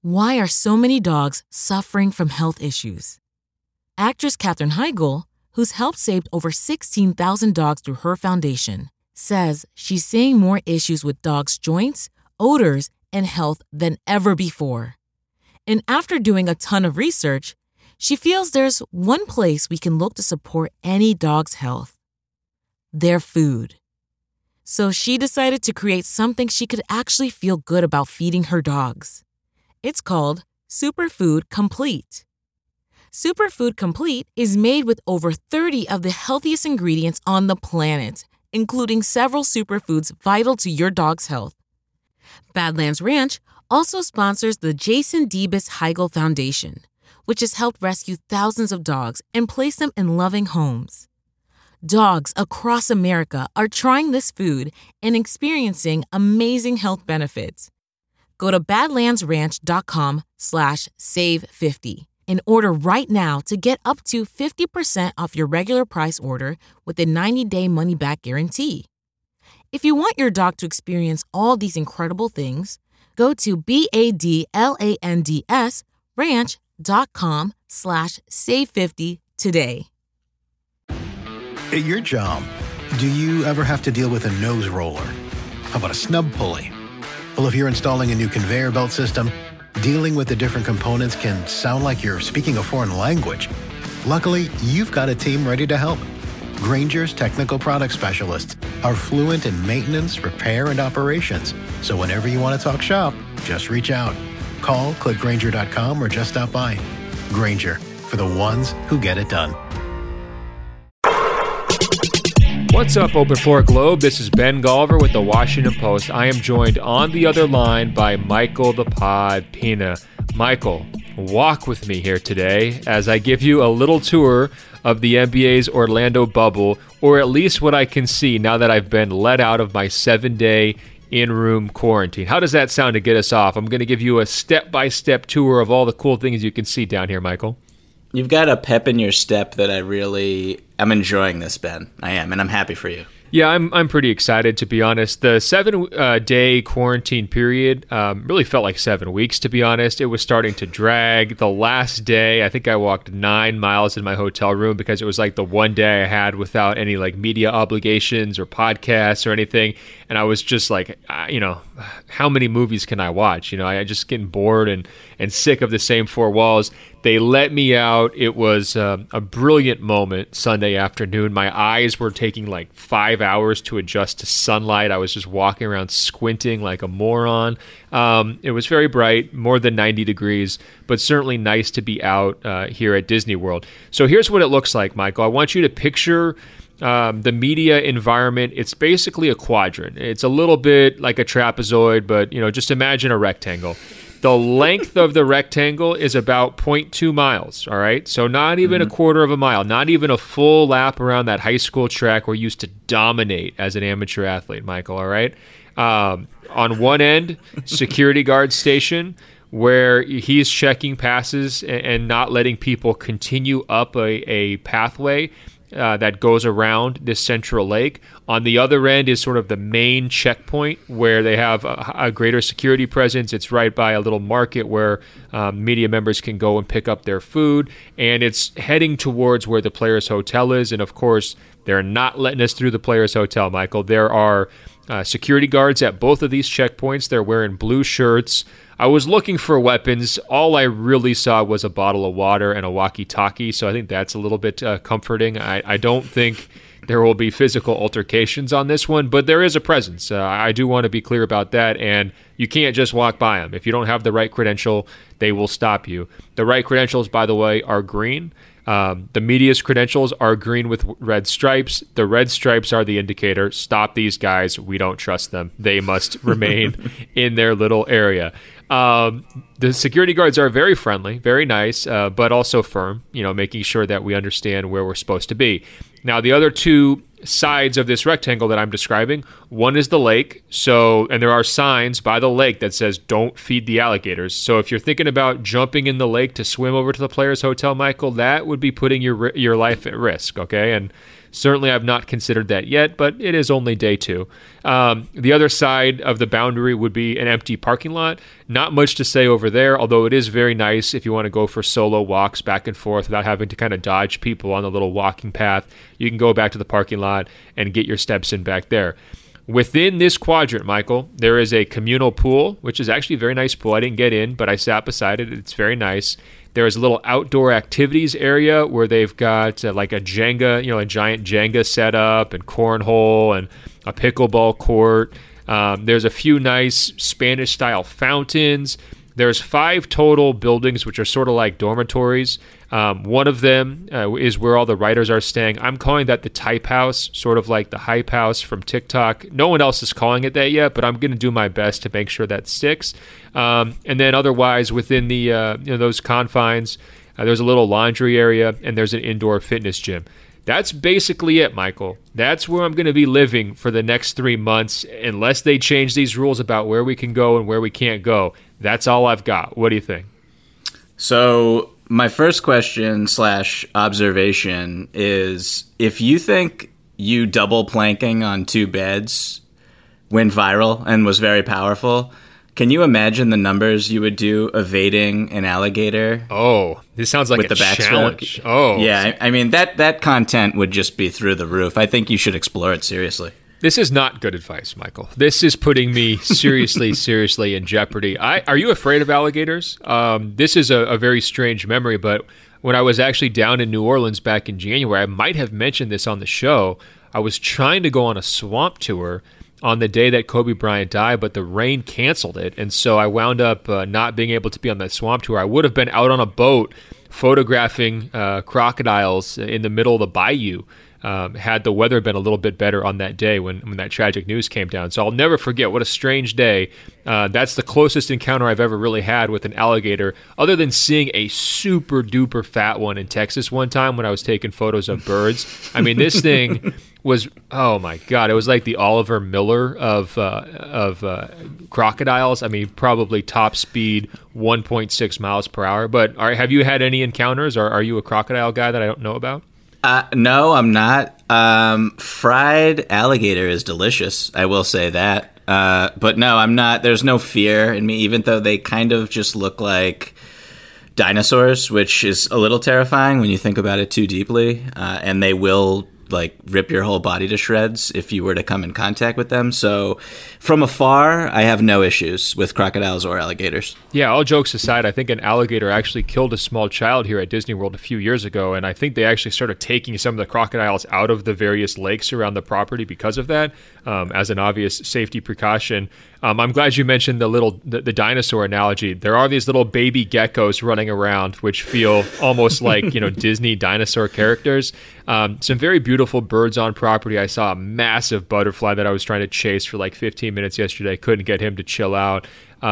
Why are so many dogs suffering from health issues? Actress Katherine Heigl, who's helped save over 16,000 dogs through her foundation, says she's seeing more issues with dogs' joints, odors, and health than ever before. And after doing a ton of research, she feels there's one place we can look to support any dog's health: their food. So she decided to create something she could actually feel good about feeding her dogs. It's called Superfood Complete. Superfood Complete is made with over 30 of the healthiest ingredients on the planet, including several superfoods vital to your dog's health. Badlands Ranch also sponsors the Jason Debus Heigl Foundation, which has helped rescue thousands of dogs and place them in loving homes. Dogs across America are trying this food and experiencing amazing health benefits. Go to badlandsranch.com/save50 and order right now to get up to 50% off your regular price order with a 90-day money-back guarantee. If you want your dog to experience all these incredible things, go to badlandsranch.com/save50 today. At your job, do you ever have to deal with a nose roller? How about a snub pulley? Well, if you're installing a new conveyor belt system, dealing with the different components can sound like you're speaking a foreign language. Luckily, you've got a team ready to help. Grainger's technical product specialists are fluent in maintenance, repair, and operations. So whenever you want to talk shop, just reach out. Call, click Grainger.com, or just stop by. Grainger, for the ones who get it done. What's up, Open Floor Globe? This is Ben Golliver with the Washington Post. I am joined on the other line by Michael the Pod Pina. Michael, walk with me here today as I give you a little tour of the NBA's Orlando bubble, or at least what I can see now that I've been let out of my 7-day in-room quarantine. How does that sound to get us off? I'm going to give you a step-by-step tour of all the cool things you can see down here, Michael. You've got a pep in your step that I'm enjoying this, Ben. I am, and I'm happy for you. Yeah, I'm pretty excited, to be honest. The 7-day quarantine period really felt like 7 weeks, to be honest. It was starting to drag. The last day, I think I walked 9 miles in my hotel room because it was like the one day I had without any like media obligations or podcasts or anything. And I was just like, how many movies can I watch? I just getting bored and sick of the same four walls. They let me out. It was a brilliant moment Sunday afternoon. My eyes were taking like 5 hours to adjust to sunlight. I was just walking around squinting like a moron. It was very bright, more than 90 degrees, but certainly nice to be out here at Disney World. So here's what it looks like, Michael. I want you to picture the media environment. It's basically a quadrant. It's a little bit like a trapezoid, but just imagine a rectangle. The length of the rectangle is about 0.2 miles, all right? So not even a quarter of a mile, not even a full lap around that high school track where you used to dominate as an amateur athlete, Michael, all right? On one end, security guard station, where he's checking passes and not letting people continue up a pathway that goes around this central lake. On the other end is sort of the main checkpoint where they have a greater security presence. It's right by a little market where media members can go and pick up their food. And it's heading towards where the Players Hotel is. And of course, they're not letting us through the Players Hotel, Michael. There are security guards at both of these checkpoints. They're wearing blue shirts. I was looking for weapons. All I really saw was a bottle of water and a walkie-talkie, so I think that's a little bit comforting. I don't think there will be physical altercations on this one, but there is a presence. I do want to be clear about that, and you can't just walk by them. If you don't have the right credential, they will stop you. The right credentials, by the way, are green. The media's credentials are green with red stripes. The red stripes are the indicator. Stop these guys. We don't trust them. They must remain in their little area. The security guards are very friendly, very nice, but also firm, making sure that we understand where we're supposed to be. Now, the other two sides of this rectangle that I'm describing, one is the lake. And there are signs by the lake that says, don't feed the alligators. So if you're thinking about jumping in the lake to swim over to the Players Hotel, Michael, that would be putting your life at risk, okay? And Certainly, I've not considered that yet, but it is only day 2. The other side of the boundary would be an empty parking lot. Not much to say over there, although it is very nice if you want to go for solo walks back and forth without having to kind of dodge people on the little walking path. You can go back to the parking lot and get your steps in back there. Within this quadrant, Michael, there is a communal pool, which is actually a very nice pool. I didn't get in, but I sat beside it. It's very nice. There is a little outdoor activities area where they've got like a Jenga, a giant Jenga setup and cornhole and a pickleball court. There's a few nice Spanish-style fountains. There's 5 total buildings, which are sort of like dormitories. One of them is where all the writers are staying. I'm calling that the Type House, sort of like the Hype House from TikTok. No one else is calling it that yet, but I'm going to do my best to make sure that sticks. And then otherwise, within the those confines, there's a little laundry area, and there's an indoor fitness gym. That's basically it, Michael. That's where I'm going to be living for the next 3 months, unless they change these rules about where we can go and where we can't go. That's all I've got. What do you think? So my first question / observation is, if you think you double planking on 2 beds went viral and was very powerful, can you imagine the numbers you would do evading an alligator? Oh, this sounds like a challenge. Oh, yeah. I mean, that content would just be through the roof. I think you should explore it seriously. This is not good advice, Michael. This is putting me seriously in jeopardy. Are you afraid of alligators? This is a very strange memory, but when I was actually down in New Orleans back in January, I might have mentioned this on the show. I was trying to go on a swamp tour on the day that Kobe Bryant died, but the rain canceled it, and so I wound up not being able to be on that swamp tour. I would have been out on a boat photographing crocodiles in the middle of the bayou had the weather been a little bit better on that day when that tragic news came down. So I'll never forget. What a strange day. That's the closest encounter I've ever really had with an alligator, other than seeing a super duper fat one in Texas one time when I was taking photos of birds. I mean, this thing was, oh my God, it was like the Oliver Miller of crocodiles. I mean, probably top speed 1.6 miles per hour. But have you had any encounters, or are you a crocodile guy that I don't know about? No, I'm not. Fried alligator is delicious. I will say that. But no, I'm not. There's no fear in me, even though they kind of just look like dinosaurs, which is a little terrifying when you think about it too deeply. And they will like rip your whole body to shreds if you were to come in contact with them. So from afar, I have no issues with crocodiles or alligators. Yeah, all jokes aside, I think an alligator actually killed a small child here at Disney World a few years ago, and I think they actually started taking some of the crocodiles out of the various lakes around the property because of that, as an obvious safety precaution. I'm glad you mentioned the dinosaur analogy. There are these little baby geckos running around, which feel almost like Disney dinosaur characters. Some very beautiful birds on property. I saw a massive butterfly that I was trying to chase for like 15 minutes yesterday. Couldn't get him to chill out.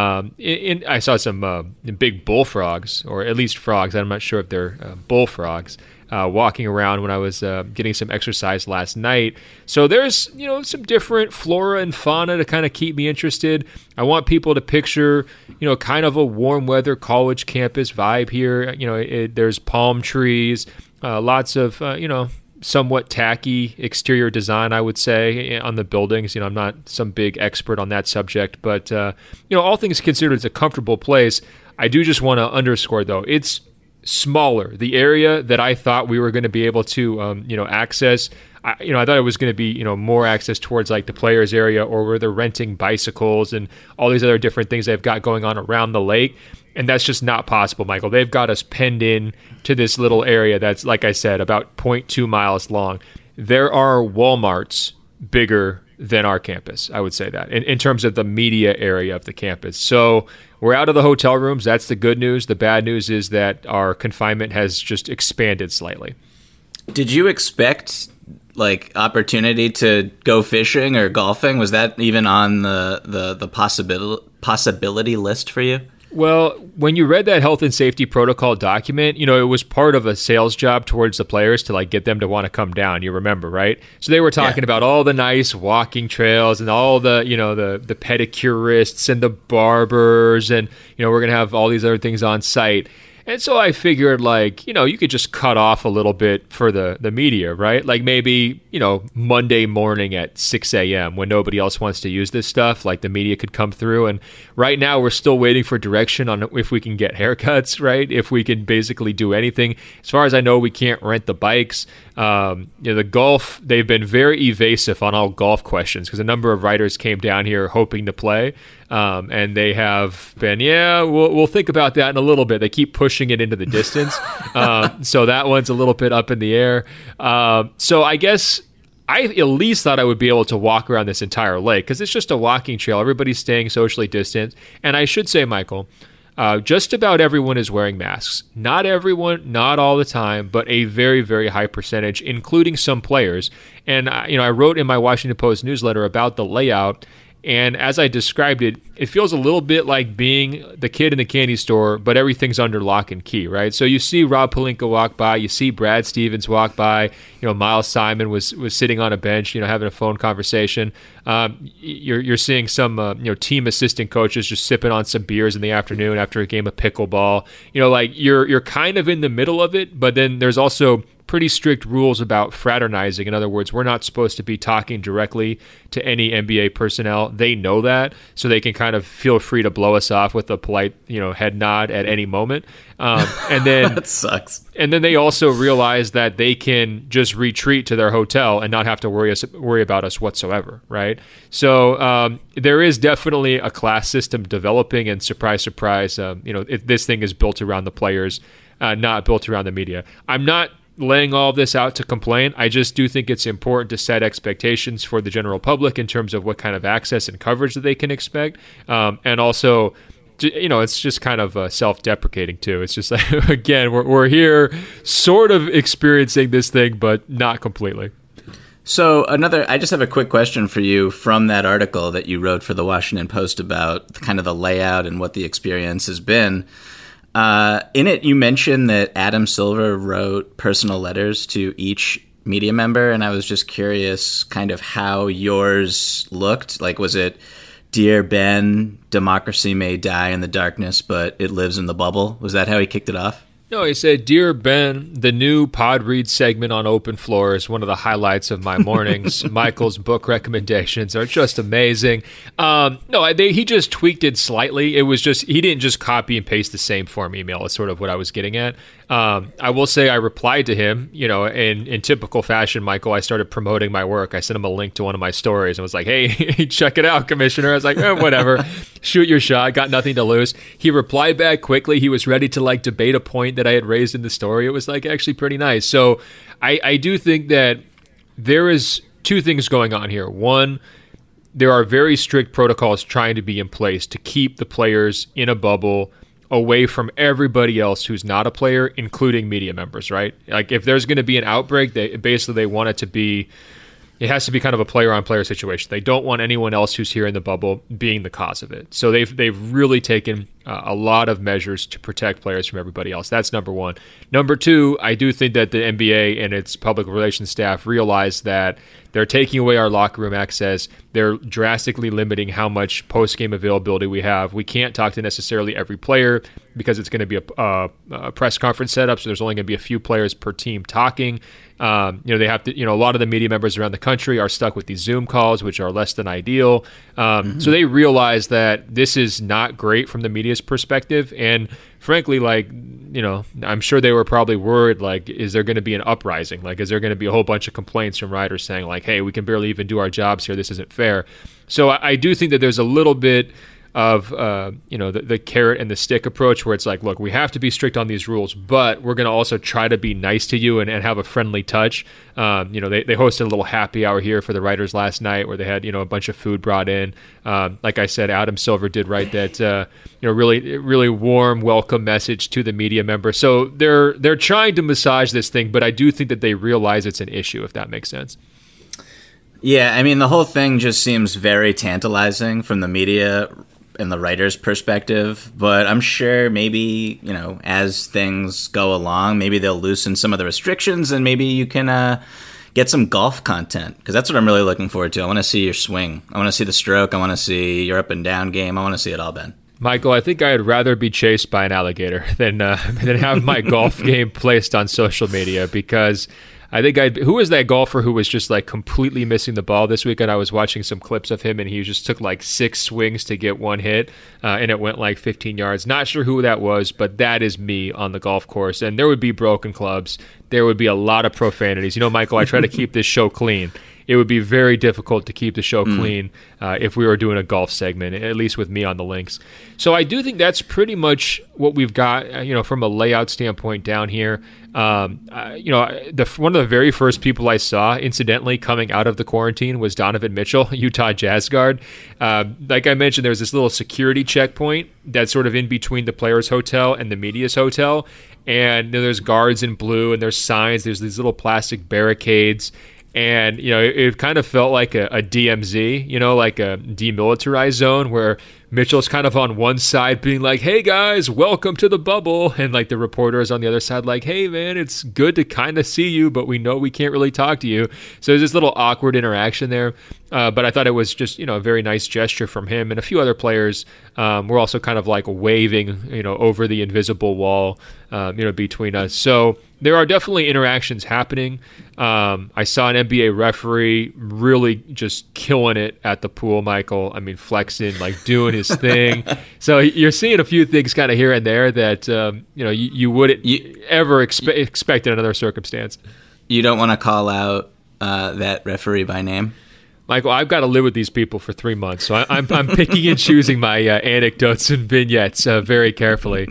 I saw some big bullfrogs, or at least frogs. I'm not sure if they're bullfrogs. Walking around when I was getting some exercise last night. So there's, some different flora and fauna to kind of keep me interested. I want people to picture, kind of a warm weather college campus vibe here. There's palm trees, lots of, somewhat tacky exterior design, I would say, on the buildings. I'm not some big expert on that subject, but, all things considered, it's a comfortable place. I do just want to underscore, though, it's smaller. The area that I thought we were going to be able to, access, I thought it was going to be, more access towards like the players area, or where they're renting bicycles and all these other different things they've got going on around the lake. And that's just not possible, Michael. They've got us penned in to this little area that's, like I said, about 0.2 miles long. There are Walmarts bigger than our campus, I would say that, in terms of the media area of the campus. So we're out of the hotel rooms. That's the good news. The bad news is that our confinement has just expanded slightly. Did you expect like opportunity to go fishing or golfing? Was that even on the possibility list for you? Well, when you read that health and safety protocol document, it was part of a sales job towards the players to like get them to want to come down. You remember, right? So they were talking about all the nice walking trails and all the, the pedicurists and the barbers, and, we're going to have all these other things on site. And so I figured, like, you could just cut off a little bit for the media, right? Like maybe, Monday morning at 6 a.m. when nobody else wants to use this stuff, like the media could come through. And right now we're still waiting for direction on if we can get haircuts, right? If we can basically do anything. As far as I know, we can't rent the bikes. The golf, they've been very evasive on all golf questions because a number of writers came down here hoping to play. And they have been, we'll think about that in a little bit. They keep pushing it into the distance. So that one's a little bit up in the air. So I guess I at least thought I would be able to walk around this entire lake because it's just a walking trail. Everybody's staying socially distant. And I should say, Michael, just about everyone is wearing masks. Not everyone, not all the time, but a very, very high percentage, including some players. And, I wrote in my Washington Post newsletter about the layout. And as I described it, it feels a little bit like being the kid in the candy store, but everything's under lock and key, right? So you see Rob Pelinka walk by, you see Brad Stevens walk by, Miles Simon was sitting on a bench, having a phone conversation. You're seeing some, team assistant coaches just sipping on some beers in the afternoon after a game of pickleball. You're kind of in the middle of it, but then there's also pretty strict rules about fraternizing. In other words, we're not supposed to be talking directly to any NBA personnel. They know that, so they can kind of feel free to blow us off with a polite, head nod at any moment. And then that sucks. And then they also realize that they can just retreat to their hotel and not have to worry about us whatsoever, right? So there is definitely a class system developing, and surprise, surprise, this thing is built around the players, not built around the media. I'm not laying all of this out to complain. I just do think it's important to set expectations for the general public in terms of what kind of access and coverage that they can expect. And also, it's just kind of self-deprecating too. It's just like, again, we're here sort of experiencing this thing, but not completely. So I just have a quick question for you from that article that you wrote for the Washington Post about kind of the layout and what the experience has been. In it, you mentioned that Adam Silver wrote personal letters to each media member, and I was just curious kind of how yours looked. Like, was it, "Dear Ben, democracy may die in the darkness, but it lives in the bubble"? Was that how he kicked it off? No, he said, "Dear Ben, the new Pod Read segment on Open Floor is one of the highlights of my mornings. Michael's book recommendations are just amazing." He just tweaked it slightly. It was just, he didn't just copy and paste the same form email is sort of what I was getting at. I will say I replied to him, in typical fashion, Michael. I started promoting my work. I sent him a link to one of my stories and was like, "Hey, check it out, Commissioner." I was like, whatever, shoot your shot. Got nothing to lose. He replied back quickly. He was ready to debate a point that I had raised in the story. It was actually pretty nice. So I do think that there is two things going on here. One, there are very strict protocols trying to be in place to keep the players in a bubble away from everybody else who's not a player, including media members, right? Like, if there's going to be an outbreak, they want it to be, it has to be kind of a player-on-player situation. They don't want anyone else who's here in the bubble being the cause of it. So they've really taken a lot of measures to protect players from everybody else. That's number one. Number two, I do think that the NBA and its public relations staff realize that they're taking away our locker room access. They're drastically limiting how much post-game availability we have. We can't talk to necessarily every player because it's going to be a press conference setup, so there's only going to be a few players per team talking. They have to, a lot of the media members around the country are stuck with these Zoom calls, which are less than ideal. So they realize that this is not great from the media's perspective. And frankly, I'm sure they were probably worried, is there going to be an uprising? Is there going to be a whole bunch of complaints from writers saying, hey, we can barely even do our jobs here. This isn't fair. So I do think that there's a little bit of the carrot and the stick approach where it's look, we have to be strict on these rules, but we're going to also try to be nice to you and have a friendly touch. They hosted a little happy hour here for the writers last night where they had a bunch of food brought in. Like I said, Adam Silver did write that really, really warm welcome message to the media member. So they're trying to massage this thing, but I do think that they realize it's an issue, if that makes sense. Yeah, I mean, the whole thing just seems very tantalizing from the media and the writer's perspective, but I'm sure maybe, as things go along, maybe they'll loosen some of the restrictions and maybe you can get some golf content, because that's what I'm really looking forward to. I want to see your swing. I want to see the stroke. I want to see your up and down game. I want to see it all, Ben. Michael, I think I'd rather be chased by an alligator than have my golf game placed on social media, because I think who was that golfer who was just like completely missing the ball this weekend? I was watching some clips of him, and he just took like 6 swings to get one hit, and it went like 15 yards. Not sure who that was, but that is me on the golf course. And there would be broken clubs. There would be a lot of profanities. You know, Michael, I try to keep this show clean. It would be very difficult to keep the show clean if we were doing a golf segment, at least with me on the links. So I do think that's pretty much what we've got, from a layout standpoint down here. One of the very first people I saw, incidentally, coming out of the quarantine was Donovan Mitchell, Utah Jazz guard. Like I mentioned, there's this little security checkpoint that's sort of in between the players' hotel and the media's hotel. And there's guards in blue, and there's signs. There's these little plastic barricades. And, it kind of felt like a DMZ, like a demilitarized zone, where Mitchell's kind of on one side being like, hey, guys, welcome to the bubble. And like the reporter is on the other side like, hey, man, it's good to kind of see you, but we know we can't really talk to you. So there's this little awkward interaction there. But I thought it was just, a very nice gesture from him. And a few other players were also kind of like waving, over the invisible wall, between us. So there are definitely interactions happening. I saw an NBA referee really just killing it at the pool, Michael. I mean, flexing, like doing his thing. So you're seeing a few things kind of here and there that, you wouldn't ever expect in another circumstance. You don't want to call out that referee by name? Michael, I've got to live with these people for 3 months, so I'm picking and choosing my anecdotes and vignettes very carefully.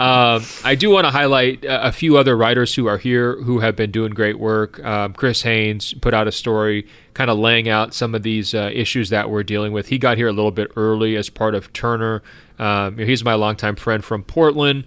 I do want to highlight a few other writers who are here who have been doing great work. Chris Haynes put out a story kind of laying out some of these issues that we're dealing with. He got here a little bit early as part of Turner. He's my longtime friend from Portland.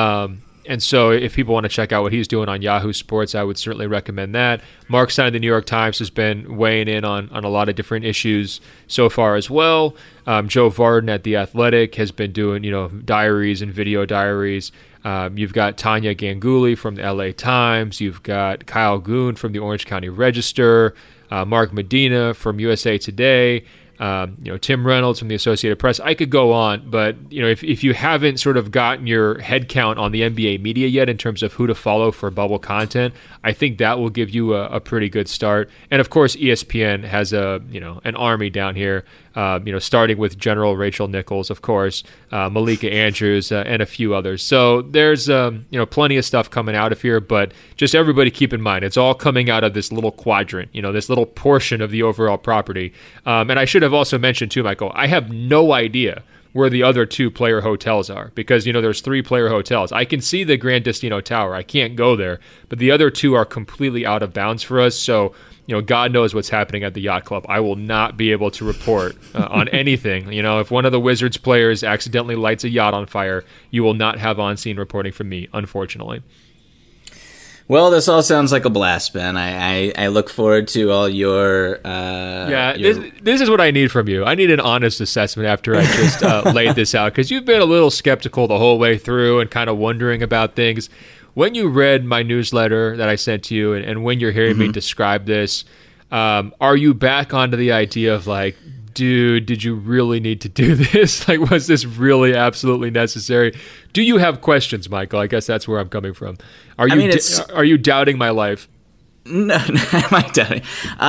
And so if people want to check out what he's doing on Yahoo Sports, I would certainly recommend that. Mark Stein of the New York Times has been weighing in on a lot of different issues so far as well. Joe Varden at The Athletic has been doing, diaries and video diaries. You've got Tanya Ganguly from the LA Times. You've got Kyle Goon from the Orange County Register. Mark Medina from USA Today. Tim Reynolds from the Associated Press. I could go on, but if you haven't sort of gotten your head count on the NBA media yet in terms of who to follow for bubble content, I think that will give you a pretty good start. And of course, ESPN has an army down here. Starting with General Rachel Nichols, of course, Malika Andrews, and a few others. So there's plenty of stuff coming out of here, but just everybody keep in mind, it's all coming out of this little quadrant, this little portion of the overall property. And I should have also mentioned too, Michael, I have no idea where the other 2 player hotels are, because there's 3 player hotels. I can see the Grand Destino Tower. I can't go there, but the other 2 are completely out of bounds for us. So God knows what's happening at the yacht club. I will not be able to report on anything. If one of the Wizards players accidentally lights a yacht on fire, you will not have on-scene reporting from me, unfortunately. Well, this all sounds like a blast, Ben. I look forward to all your... This is what I need from you. I need an honest assessment after I just laid this out, because you've been a little skeptical the whole way through and kind of wondering about things. When you read my newsletter that I sent to you, and when you're hearing me describe this, are you back onto the idea of like, dude, did you really need to do this? Like, was this really absolutely necessary? Do you have questions, Michael? I guess that's where I'm coming from. Are you doubting my life? No, am I doubting?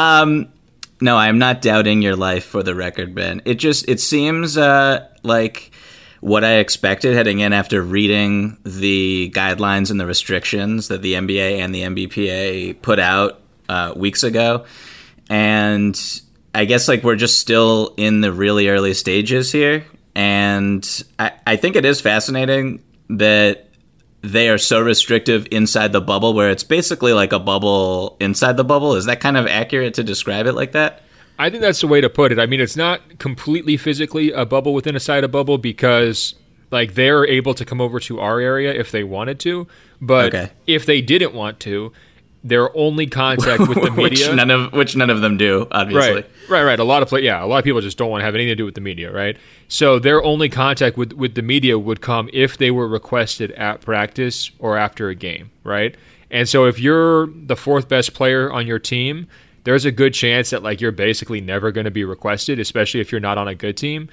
No, I am not doubting your life, for the record, Ben. It seems like what I expected heading in after reading the guidelines and the restrictions that the NBA and the NBPA put out weeks ago. And I guess we're just still in the really early stages here. And I think it is fascinating that they are so restrictive inside the bubble, where it's basically like a bubble inside the bubble. Is that kind of accurate to describe it like that? I think that's the way to put it. I mean, it's not completely physically a bubble within a bubble, because they're able to come over to our area if they wanted to. But if they didn't want to, their only contact with the media, which none of them do, obviously. Right. A lot of people just don't want to have anything to do with the media, right? So their only contact with the media would come if they were requested at practice or after a game, right? And so if you're the 4th best player on your team, there's a good chance that like you're basically never going to be requested, especially if you're not on a good team.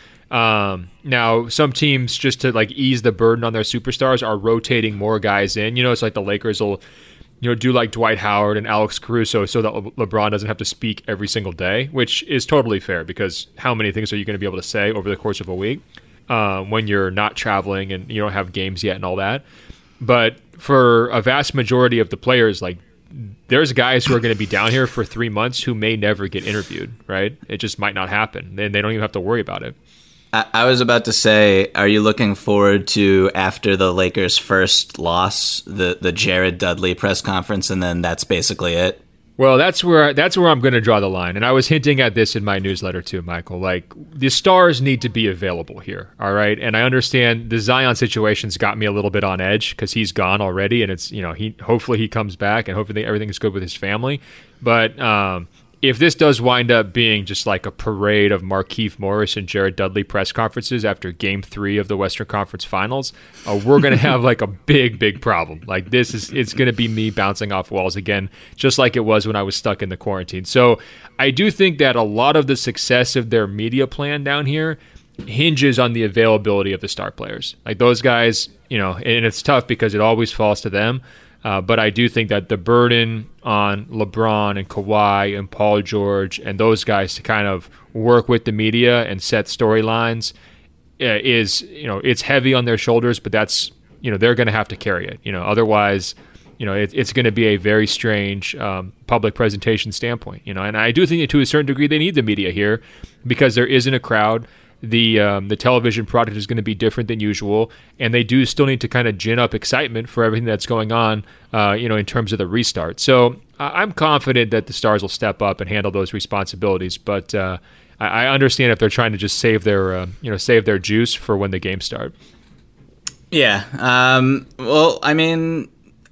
Now, some teams, just to like ease the burden on their superstars, are rotating more guys in. It's like the Lakers will, do like Dwight Howard and Alex Caruso so that LeBron doesn't have to speak every single day, which is totally fair because how many things are you going to be able to say over the course of a week when you're not traveling and you don't have games yet and all that? But for a vast majority of the players, like there's guys who are going to be down here for 3 months who may never get interviewed, right? It just might not happen, and they don't even have to worry about it. I was about to say, are you looking forward to, after the Lakers' first loss, the Jared Dudley press conference, and then that's basically it? Well, that's where I'm going to draw the line, and I was hinting at this in my newsletter too, Michael. Like, the stars need to be available here, all right? And I understand the Zion situation's got me a little bit on edge because he's gone already, and it's hopefully he comes back, and hopefully everything's good with his family. But if this does wind up being just like a parade of Markieff Morris and Jared Dudley press conferences after Game 3 of the Western Conference Finals, we're going to have like a big problem. Like it's going to be me bouncing off walls again, just like it was when I was stuck in the quarantine. So I do think that a lot of the success of their media plan down here hinges on the availability of the star players. Like those guys, and it's tough because it always falls to them. But I do think that the burden on LeBron and Kawhi and Paul George and those guys to kind of work with the media and set storylines is, it's heavy on their shoulders, but that's, they're going to have to carry it. Otherwise, it's going to be a very strange public presentation standpoint. And I do think that to a certain degree they need the media here because there isn't a crowd. The television product is going to be different than usual, and they do still need to kind of gin up excitement for everything that's going on, in terms of the restart. So I'm confident that the Stars will step up and handle those responsibilities, but I understand if they're trying to just save their juice for when the games start. Yeah. Well, I mean,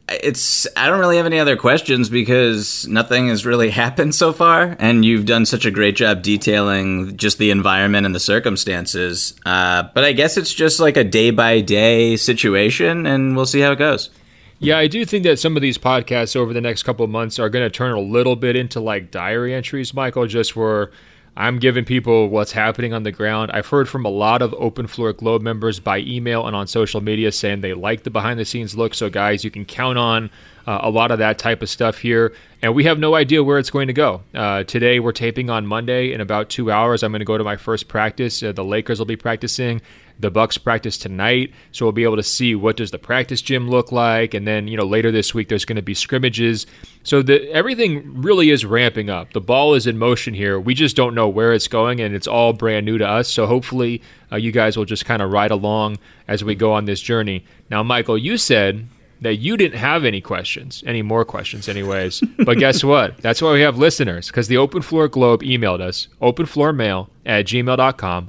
I don't really have any other questions because nothing has really happened so far, and you've done such a great job detailing just the environment and the circumstances. But I guess it's just like a day-by-day situation, and we'll see how it goes. Yeah, I do think that some of these podcasts over the next couple of months are going to turn a little bit into like diary entries, Michael, just where I'm giving people what's happening on the ground. I've heard from a lot of Open Floor Globe members by email and on social media saying they like the behind-the-scenes look. So, guys, you can count on a lot of that type of stuff here. And we have no idea where it's going to go. Today, we're taping on Monday. In about 2 hours, I'm going to go to my first practice. The Lakers will be practicing. The Bucks practice tonight, so we'll be able to see what does the practice gym look like, and then later this week there's going to be scrimmages. So everything really is ramping up. The ball is in motion here. We just don't know where it's going, and it's all brand new to us. So hopefully you guys will just kind of ride along as we go on this journey. Now, Michael, you said that you didn't have any more questions anyways. But guess what? That's why we have listeners, because the Open Floor Globe emailed us, openfloormail@gmail.com,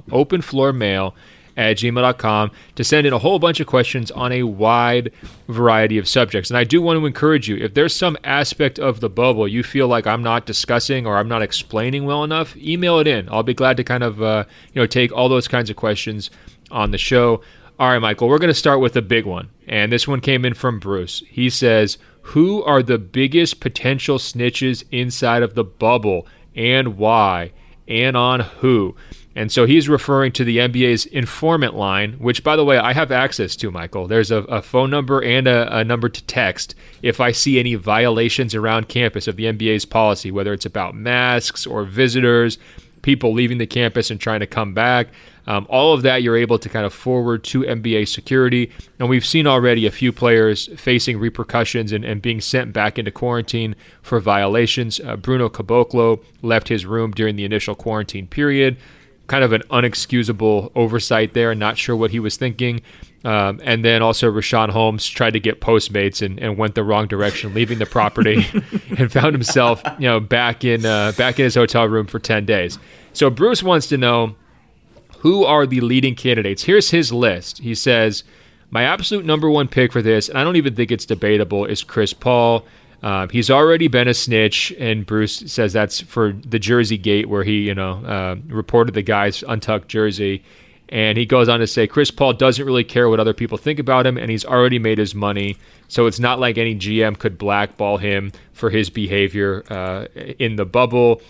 openfloormail@gmail.com, to send in a whole bunch of questions on a wide variety of subjects. And I do want to encourage you, if there's some aspect of the bubble you feel like I'm not discussing or I'm not explaining well enough, email it in. I'll be glad to kind of take all those kinds of questions on the show. All right, Michael, we're going to start with a big one. And this one came in from Bruce. He says, who are the biggest potential snitches inside of the bubble and why? And on who? And so he's referring to the NBA's informant line, which, by the way, I have access to, Michael. There's a phone number and a number to text if I see any violations around campus of the NBA's policy, whether it's about masks or visitors, people leaving the campus and trying to come back. All of that you're able to kind of forward to NBA security. And we've seen already a few players facing repercussions and being sent back into quarantine for violations. Bruno Caboclo left his room during the initial quarantine period. Kind of an unexcusable oversight there, not sure what he was thinking. And then also Richaun Holmes tried to get Postmates and went the wrong direction, leaving the property and found himself back in his hotel room for 10 days. So Bruce wants to know, who are the leading candidates? Here's his list. He says, my absolute number one pick for this, and I don't even think it's debatable, is Chris Paul. He's already been a snitch, and Bruce says that's for the Jersey Gate where he, reported the guy's untucked jersey. And he goes on to say, Chris Paul doesn't really care what other people think about him, and he's already made his money. So it's not like any GM could blackball him for his behavior in the bubble.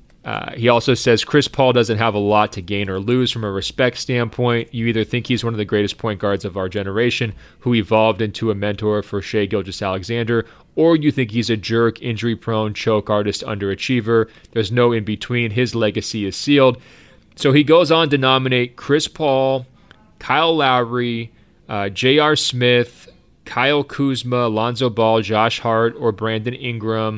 He also says Chris Paul doesn't have a lot to gain or lose from a respect standpoint. You either think he's one of the greatest point guards of our generation who evolved into a mentor for Shai Gilgeous-Alexander, or you think he's a jerk, injury-prone, choke artist, underachiever. There's no in-between. His legacy is sealed. So he goes on to nominate Chris Paul, Kyle Lowry, J.R. Smith, Kyle Kuzma, Lonzo Ball, Josh Hart, or Brandon Ingram,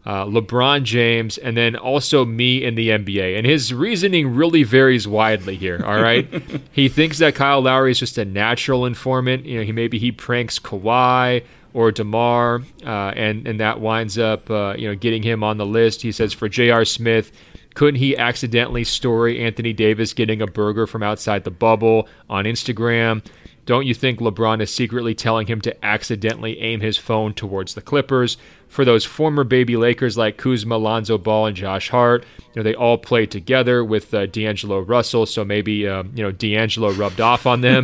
LeBron James, and then also me in the NBA. And his reasoning really varies widely here, all right? He thinks that Kyle Lowry is just a natural informant. You know, maybe he pranks Kawhi or DeMar, and that winds up getting him on the list. He says for J.R. Smith, couldn't he accidentally story Anthony Davis getting a burger from outside the bubble on Instagram? Don't you think LeBron is secretly telling him to accidentally aim his phone towards the Clippers? For those former baby Lakers like Kuzma, Lonzo Ball, and Josh Hart, they all played together with D'Angelo Russell, so maybe D'Angelo rubbed off on them.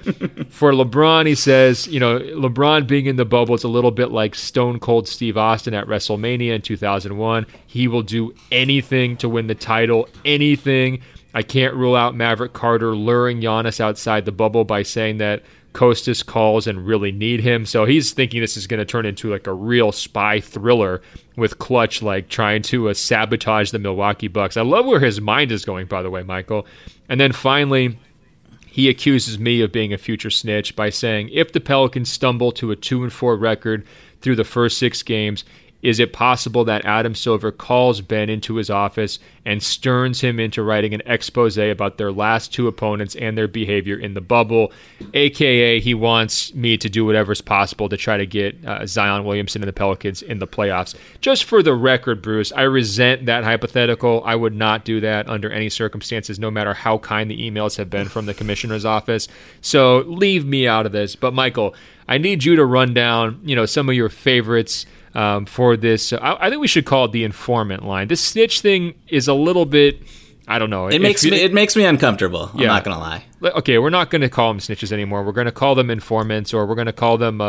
For LeBron, he says, LeBron being in the bubble is a little bit like Stone Cold Steve Austin at WrestleMania in 2001. He will do anything to win the title, anything. I can't rule out Maverick Carter luring Giannis outside the bubble by saying that Kostas calls and really need him. So he's thinking this is going to turn into like a real spy thriller with Klutch like trying to sabotage the Milwaukee Bucks. I love where his mind is going, by the way, Michael. And then finally, he accuses me of being a future snitch by saying, if the Pelicans stumble to a 2-4 record through the first 6 games, is it possible that Adam Silver calls Ben into his office and sterns him into writing an expose about their last 2 opponents and their behavior in the bubble? AKA, he wants me to do whatever's possible to try to get Zion Williamson and the Pelicans in the playoffs. Just for the record, Bruce, I resent that hypothetical. I would not do that under any circumstances, no matter how kind the emails have been from the commissioner's office. So leave me out of this. But Michael, I need you to run down, some of your favorites for this. I think we should call it the informant line. This snitch thing is a little bit, I don't know. It makes me uncomfortable. I'm not gonna lie. Okay, we're not going to call them snitches anymore. We're going to call them informants, or we're going to call them,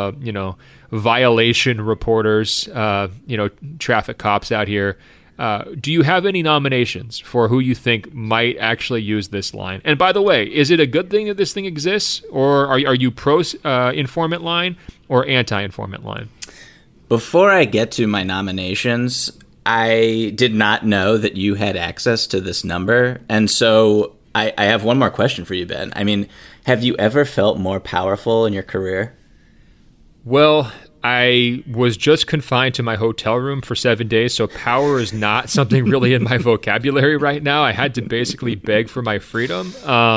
violation reporters. Traffic cops out here. Do you have any nominations for who you think might actually use this line? And by the way, is it a good thing that this thing exists, or are you pro informant line or anti-informant line? Before I get to my nominations, I did not know that you had access to this number. And so I have one more question for you, Ben. I mean, have you ever felt more powerful in your career? Well, I was just confined to my hotel room for 7 days, so power is not something really in my vocabulary right now. I had to basically beg for my freedom.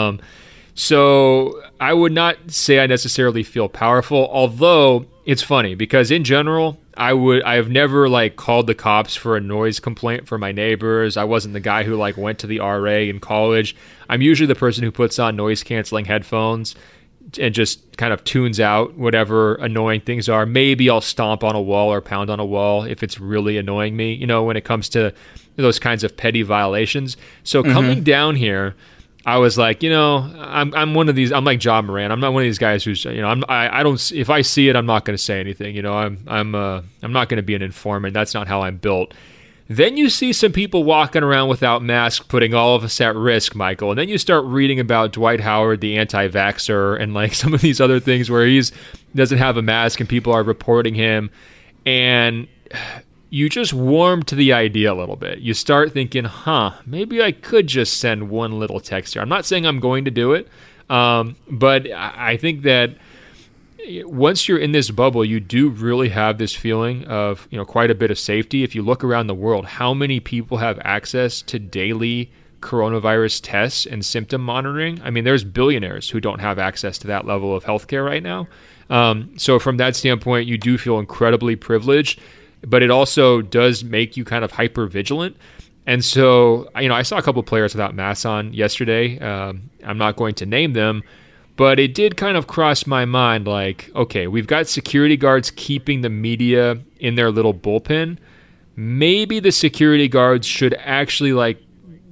So I would not say I necessarily feel powerful, although it's funny because in general, I have never called the cops for a noise complaint for my neighbors. I wasn't the guy who went to the RA in college. I'm usually the person who puts on noise canceling headphones and just kind of tunes out whatever annoying things are. Maybe I'll stomp on a wall or pound on a wall if it's really annoying me, when it comes to those kinds of petty violations. So coming down here, I was like, I'm one of these. I'm like Ja Morant. I'm not one of these guys who's, I don't. If I see it, I'm not going to say anything. I'm not going to be an informant. That's not how I'm built. Then you see some people walking around without masks, putting all of us at risk, Michael. And then you start reading about Dwight Howard, the anti-vaxxer, and some of these other things where he doesn't have a mask and people are reporting him, and you just warm to the idea a little bit. You start thinking, maybe I could just send one little text here. I'm not saying I'm going to do it, but I think that once you're in this bubble, you do really have this feeling of, quite a bit of safety. If you look around the world, how many people have access to daily coronavirus tests and symptom monitoring? I mean, there's billionaires who don't have access to that level of healthcare right now. So from that standpoint, you do feel incredibly privileged. But it also does make you kind of hyper vigilant. And so, I saw a couple of players without masks on yesterday. I'm not going to name them, but it did kind of cross my mind okay, we've got security guards keeping the media in their little bullpen. Maybe the security guards should actually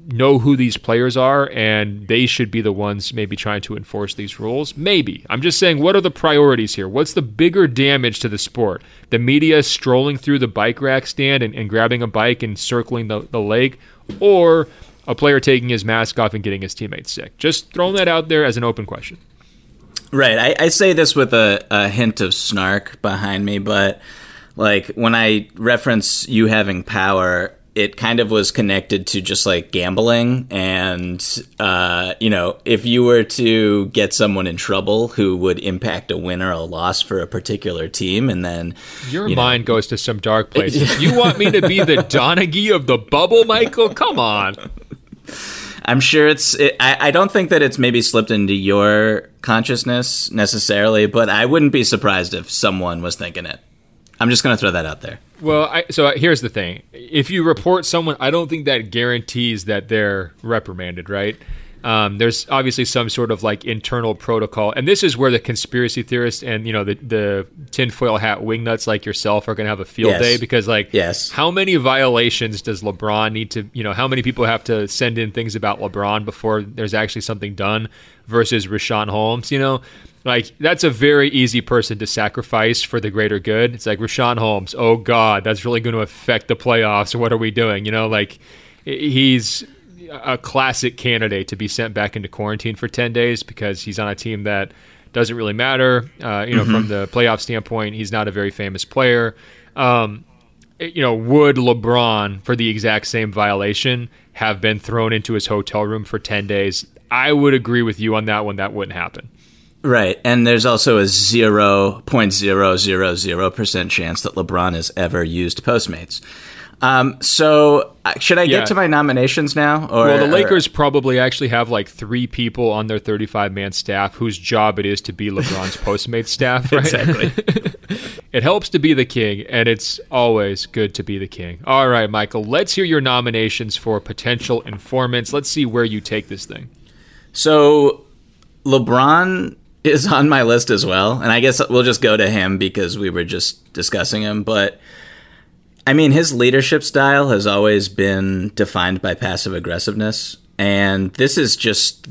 know who these players are, and they should be the ones maybe trying to enforce these rules. Maybe. I'm just saying, what are the priorities here? What's the bigger damage to the sport? The media strolling through the bike rack stand and grabbing a bike and circling the lake, or a player taking his mask off and getting his teammates sick? Just throwing that out there as an open question. Right. I say this with a hint of snark behind me, but like when I reference you having power, it kind of was connected to just like gambling. And, if you were to get someone in trouble who would impact a win or a loss for a particular team, and then your mind goes to some dark places. You want me to be the Donaghy of the bubble, Michael? Come on. I'm sure I don't think that it's maybe slipped into your consciousness necessarily, but I wouldn't be surprised if someone was thinking it. I'm just going to throw that out there. Well, so here's the thing. If you report someone, I don't think that guarantees that they're reprimanded, right? There's obviously some sort of like internal protocol. And this is where the conspiracy theorists and, the tinfoil hat wingnuts like yourself are going to have a field day, because how many violations does LeBron need to, how many people have to send in things about LeBron before there's actually something done versus Rashawn Holmes, Like, that's a very easy person to sacrifice for the greater good. It's like Rashawn Holmes. Oh, God, that's really going to affect the playoffs. What are we doing? He's a classic candidate to be sent back into quarantine for 10 days because he's on a team that doesn't really matter. From the playoff standpoint, he's not a very famous player. Would LeBron, for the exact same violation, have been thrown into his hotel room for 10 days? I would agree with you on that one. That wouldn't happen. Right, and there's also a 0.000% chance that LeBron has ever used Postmates. So should I get to my nominations now? The Lakers probably actually have like 3 people on their 35-man staff whose job it is to be LeBron's Postmates staff, right? Exactly. It helps to be the king, and it's always good to be the king. All right, Michael, let's hear your nominations for potential informants. Let's see where you take this thing. So LeBron is on my list as well, and I guess we'll just go to him because we were just discussing him. But I mean, his leadership style has always been defined by passive aggressiveness, and this is just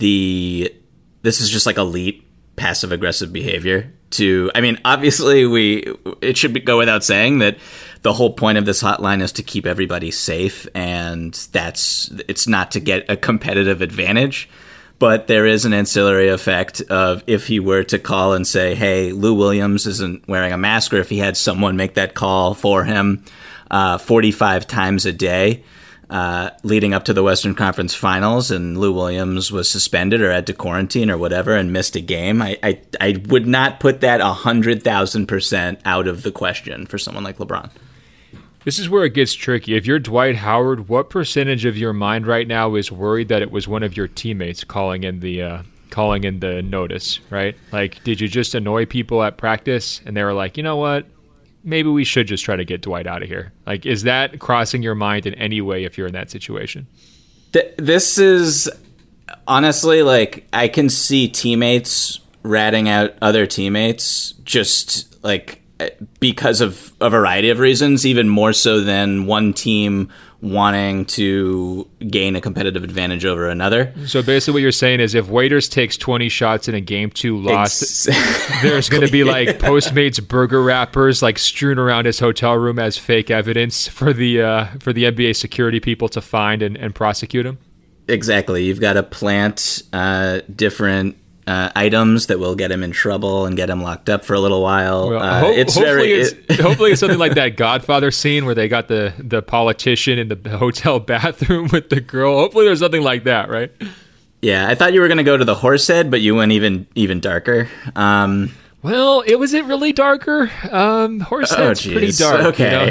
like elite passive aggressive behavior. Obviously it should go without saying that the whole point of this hotline is to keep everybody safe, and it's not to get a competitive advantage. But there is an ancillary effect of if he were to call and say, hey, Lou Williams isn't wearing a mask, or if he had someone make that call for him 45 times a day leading up to the Western Conference Finals, and Lou Williams was suspended or had to quarantine or whatever and missed a game, I would not put that 100,000% out of the question for someone like LeBron. This is where it gets tricky. If you're Dwight Howard, what percentage of your mind right now is worried that it was one of your teammates calling in the notice, right? Like, did you just annoy people at practice and they were like, you know what? Maybe we should just try to get Dwight out of here. Like, is that crossing your mind in any way if you're in that situation? This is honestly, like, I can see teammates ratting out other teammates just like because of a variety of reasons, even more so than one team wanting to gain a competitive advantage over another. So basically what you're saying is if Waiters takes 20 shots in a game 2 loss, there's going to be like Postmates burger wrappers like strewn around his hotel room as fake evidence for the NBA security people to find and prosecute him? Exactly. You've got to plant different items that will get him in trouble and get him locked up for a little while. Well, hopefully it's something like that Godfather scene where they got the politician in the hotel bathroom with the girl. Hopefully there's something like that, right? Yeah, I thought you were going to go to the horse head, but you went even darker. Well, was it really darker? Horsehead's pretty dark. Okay,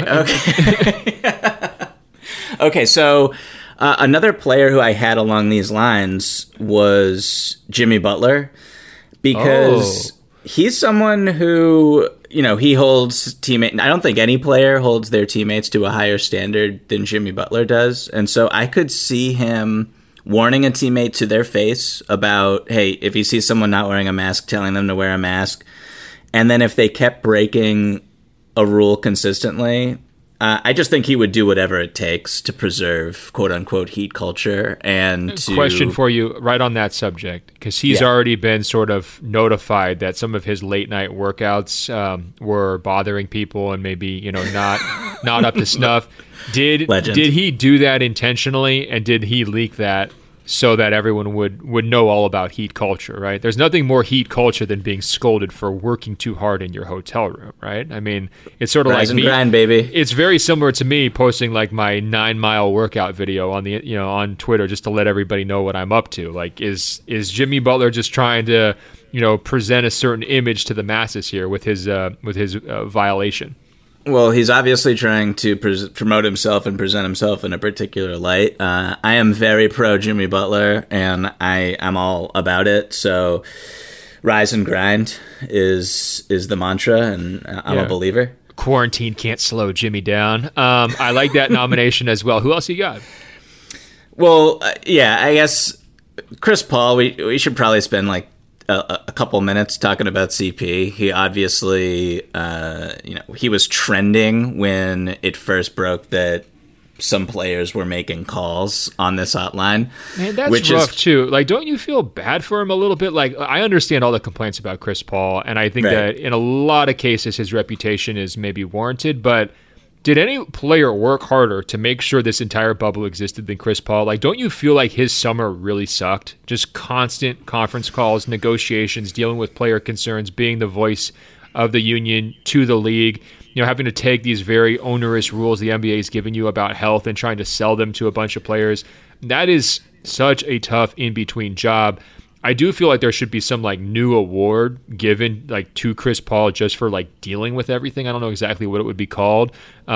okay. Okay, so another player who I had along these lines was Jimmy Butler, because he's someone who, he holds teammate. I don't think any player holds their teammates to a higher standard than Jimmy Butler does. And so I could see him warning a teammate to their face about, hey, if he sees someone not wearing a mask, telling them to wear a mask. And then if they kept breaking a rule consistently, I just think he would do whatever it takes to preserve "quote unquote" Heat culture. And question for you right on that subject, because he's already been sort of notified that some of his late night workouts were bothering people and maybe not up to snuff. Did he do that intentionally, and did he leak that so that everyone would know all about Heat culture, right? There's nothing more Heat culture than being scolded for working too hard in your hotel room, right? I mean, it's sort of Rise like and grind, baby. It's very similar to me posting like my 9-mile workout video on on Twitter just to let everybody know what I'm up to. Like, is Jimmy Butler just trying to present a certain image to the masses here with his violation? Well, he's obviously trying to promote himself and present himself in a particular light. I am very pro Jimmy Butler, and I'm all about it. So, rise and grind is the mantra, and I'm a believer. Quarantine can't slow Jimmy down. I like that nomination as well. Who else you got? Well, I guess Chris Paul. We should probably spend like a couple minutes talking about CP. He obviously, he was trending when it first broke that some players were making calls on this hotline. Man, that's rough too. Like, don't you feel bad for him a little bit? Like, I understand all the complaints about Chris Paul, and I think that in a lot of cases his reputation is maybe warranted, but did any player work harder to make sure this entire bubble existed than Chris Paul? Like, don't you feel like his summer really sucked? Just constant conference calls, negotiations, dealing with player concerns, being the voice of the union to the league, having to take these very onerous rules the NBA is giving you about health and trying to sell them to a bunch of players. That is such a tough in-between job. I do feel like there should be some like new award given like to Chris Paul just for like dealing with everything. I don't know exactly what it would be called,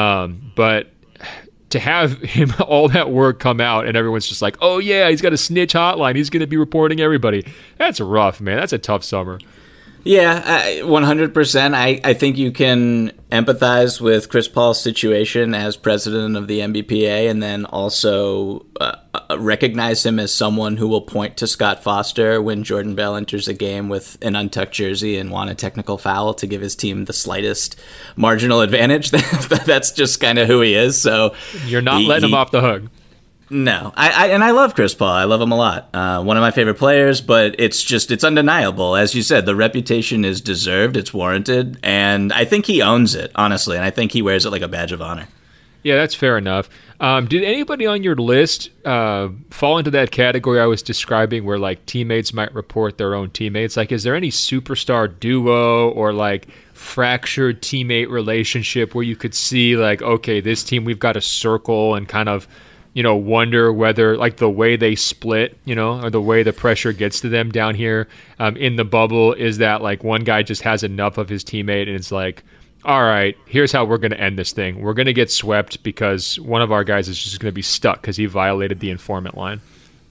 but to have him all that work come out and everyone's just like, oh yeah, he's got a snitch hotline, he's going to be reporting everybody. That's rough, man. That's a tough summer. Yeah, 100%. I think you can empathize with Chris Paul's situation as president of the NBPA, and then also recognize him as someone who will point to Scott Foster when Jordan Bell enters a game with an untucked jersey and want a technical foul to give his team the slightest marginal advantage. That's just kind of who he is. So you're not letting him off the hook. No, I love Chris Paul. I love him a lot. One of my favorite players, but it's undeniable. As you said, the reputation is deserved. It's warranted. And I think he owns it, honestly. And I think he wears it like a badge of honor. Yeah, that's fair enough. Did anybody on your list fall into that category I was describing where like teammates might report their own teammates? Like, is there any superstar duo or like fractured teammate relationship where you could see like, okay, this team, we've got a circle and kind of wonder whether like the way they split, or the way the pressure gets to them down here in the bubble is that like one guy just has enough of his teammate and it's like, all right, here's how we're going to end this thing. We're going to get swept because one of our guys is just going to be stuck because he violated the informant line.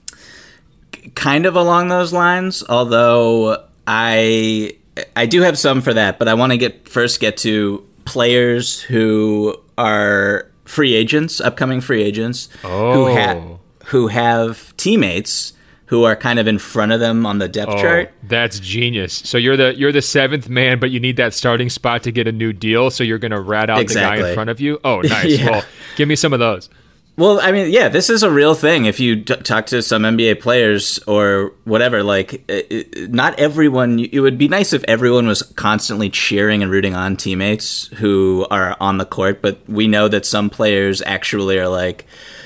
Kind of along those lines, although I do have some for that, but I want to get to players who are free agents, upcoming free agents, who have teammates who are kind of in front of them on the depth chart. That's genius. So you're the seventh man, but you need that starting spot to get a new deal, so you're going to rat out the guy in front of you? Oh, nice. Yeah. Well, give me some of those. Well, I mean, yeah, this is a real thing. If you talk to some NBA players or whatever, like, not everyone, it would be nice if everyone was constantly cheering and rooting on teammates who are on the court, but we know that some players actually are, like,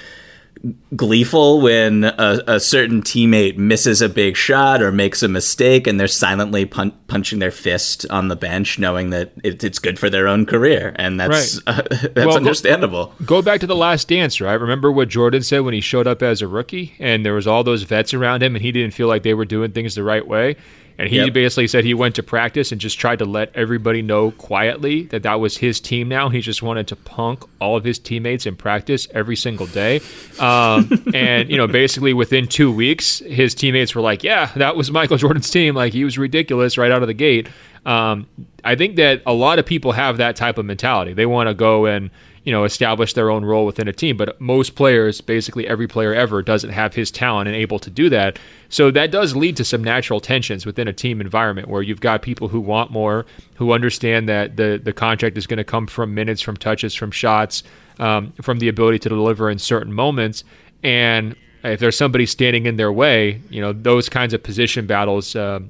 gleeful when a certain teammate misses a big shot or makes a mistake, and they're silently punching their fist on the bench, knowing that it's good for their own career, and that's understandable. Go back to The Last Dance, right? Remember what Jordan said when he showed up as a rookie, and there was all those vets around him, and he didn't feel like they were doing things the right way. And he basically said he went to practice and just tried to let everybody know quietly that that was his team now. He just wanted to punk all of his teammates in practice every single day. And, basically within 2 weeks, his teammates were like, yeah, that was Michael Jordan's team. Like, he was ridiculous right out of the gate. I think that a lot of people have that type of mentality. They want to go and, establish their own role within a team. But most players, basically every player ever, doesn't have his talent and able to do that. So that does lead to some natural tensions within a team environment where you've got people who want more, who understand that the contract is going to come from minutes, from touches, from shots, from the ability to deliver in certain moments. And if there's somebody standing in their way, those kinds of position battles,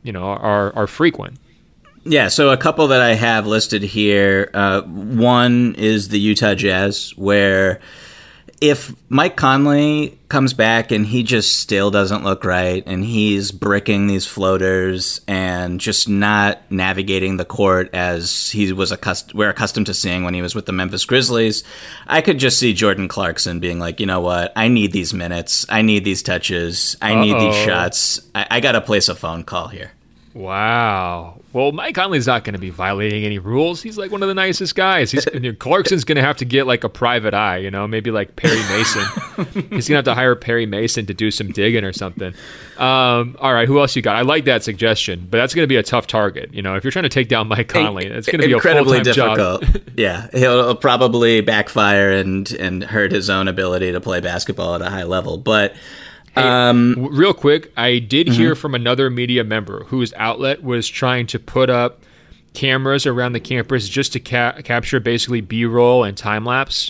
are frequent. Yeah, so a couple that I have listed here. One is the Utah Jazz, where if Mike Conley comes back and he just still doesn't look right and he's bricking these floaters and just not navigating the court as we're accustomed to seeing when he was with the Memphis Grizzlies, I could just see Jordan Clarkson being like, you know what, I need these minutes, I need these touches, I need these shots, I got to place a phone call here. Wow. Well, Mike Conley's not going to be violating any rules. He's like one of the nicest guys. Clarkson's going to have to get like a private eye, maybe like Perry Mason. He's going to have to hire Perry Mason to do some digging or something. All right, who else you got? I like that suggestion, but that's going to be a tough target. If you're trying to take down Mike Conley, it's going to be a full-time difficult job. Yeah, he'll probably backfire and hurt his own ability to play basketball at a high level. But real quick, I did hear from another media member whose outlet was trying to put up cameras around the campus just to capture basically B-roll and time-lapse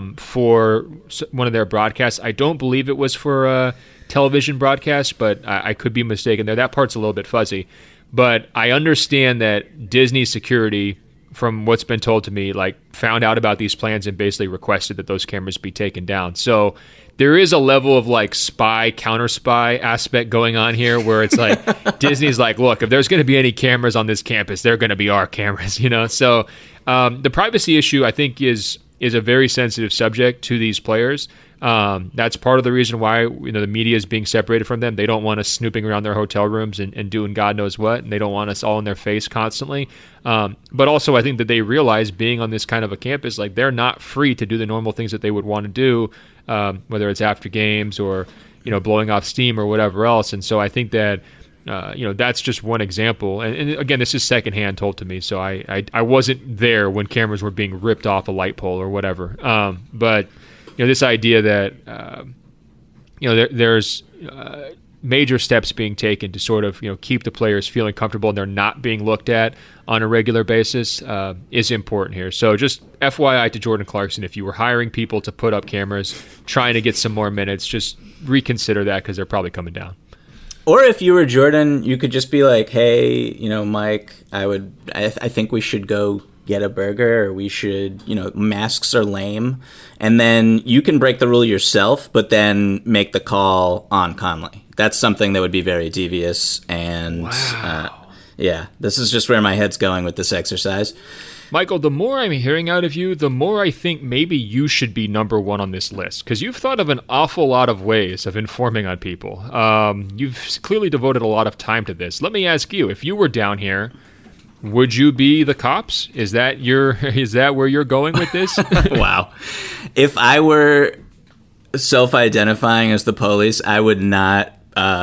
for one of their broadcasts. I don't believe it was for a television broadcast, but I could be mistaken there. That part's a little bit fuzzy. But I understand that Disney security, from what's been told to me, found out about these plans and basically requested that those cameras be taken down. So there is a level of spy, counter spy aspect going on here where it's Disney's look, if there's going to be any cameras on this campus, they're going to be our cameras, So the privacy issue, I think, is a very sensitive subject to these players. That's part of the reason why the media is being separated from them. They don't want us snooping around their hotel rooms and doing God knows what, and they don't want us all in their face constantly. But also, I think that they realize, being on this kind of a campus, they're not free to do the normal things that they would want to do, whether it's after games or blowing off steam or whatever else. And so I think that that's just one example. And again, this is secondhand told to me, so I wasn't there when cameras were being ripped off a light pole or whatever. But this idea that there's major steps being taken to sort of keep the players feeling comfortable and they're not being looked at on a regular basis is important here. So just FYI to Jordan Clarkson, if you were hiring people to put up cameras trying to get some more minutes, just reconsider that, because they're probably coming down. Or if you were Jordan, you could just be like, hey, Mike, I think we should go get a burger, or we should, masks are lame. And then you can break the rule yourself, but then make the call on Conley. That's something that would be very devious. And this is just where my head's going with this exercise. Michael, the more I'm hearing out of you, the more I think maybe you should be number one on this list, because you've thought of an awful lot of ways of informing on people. You've clearly devoted a lot of time to this. Let me ask you, if you were down here, would you be the cops? Is that where you're going with this? Wow. If I were self-identifying as the police, I would not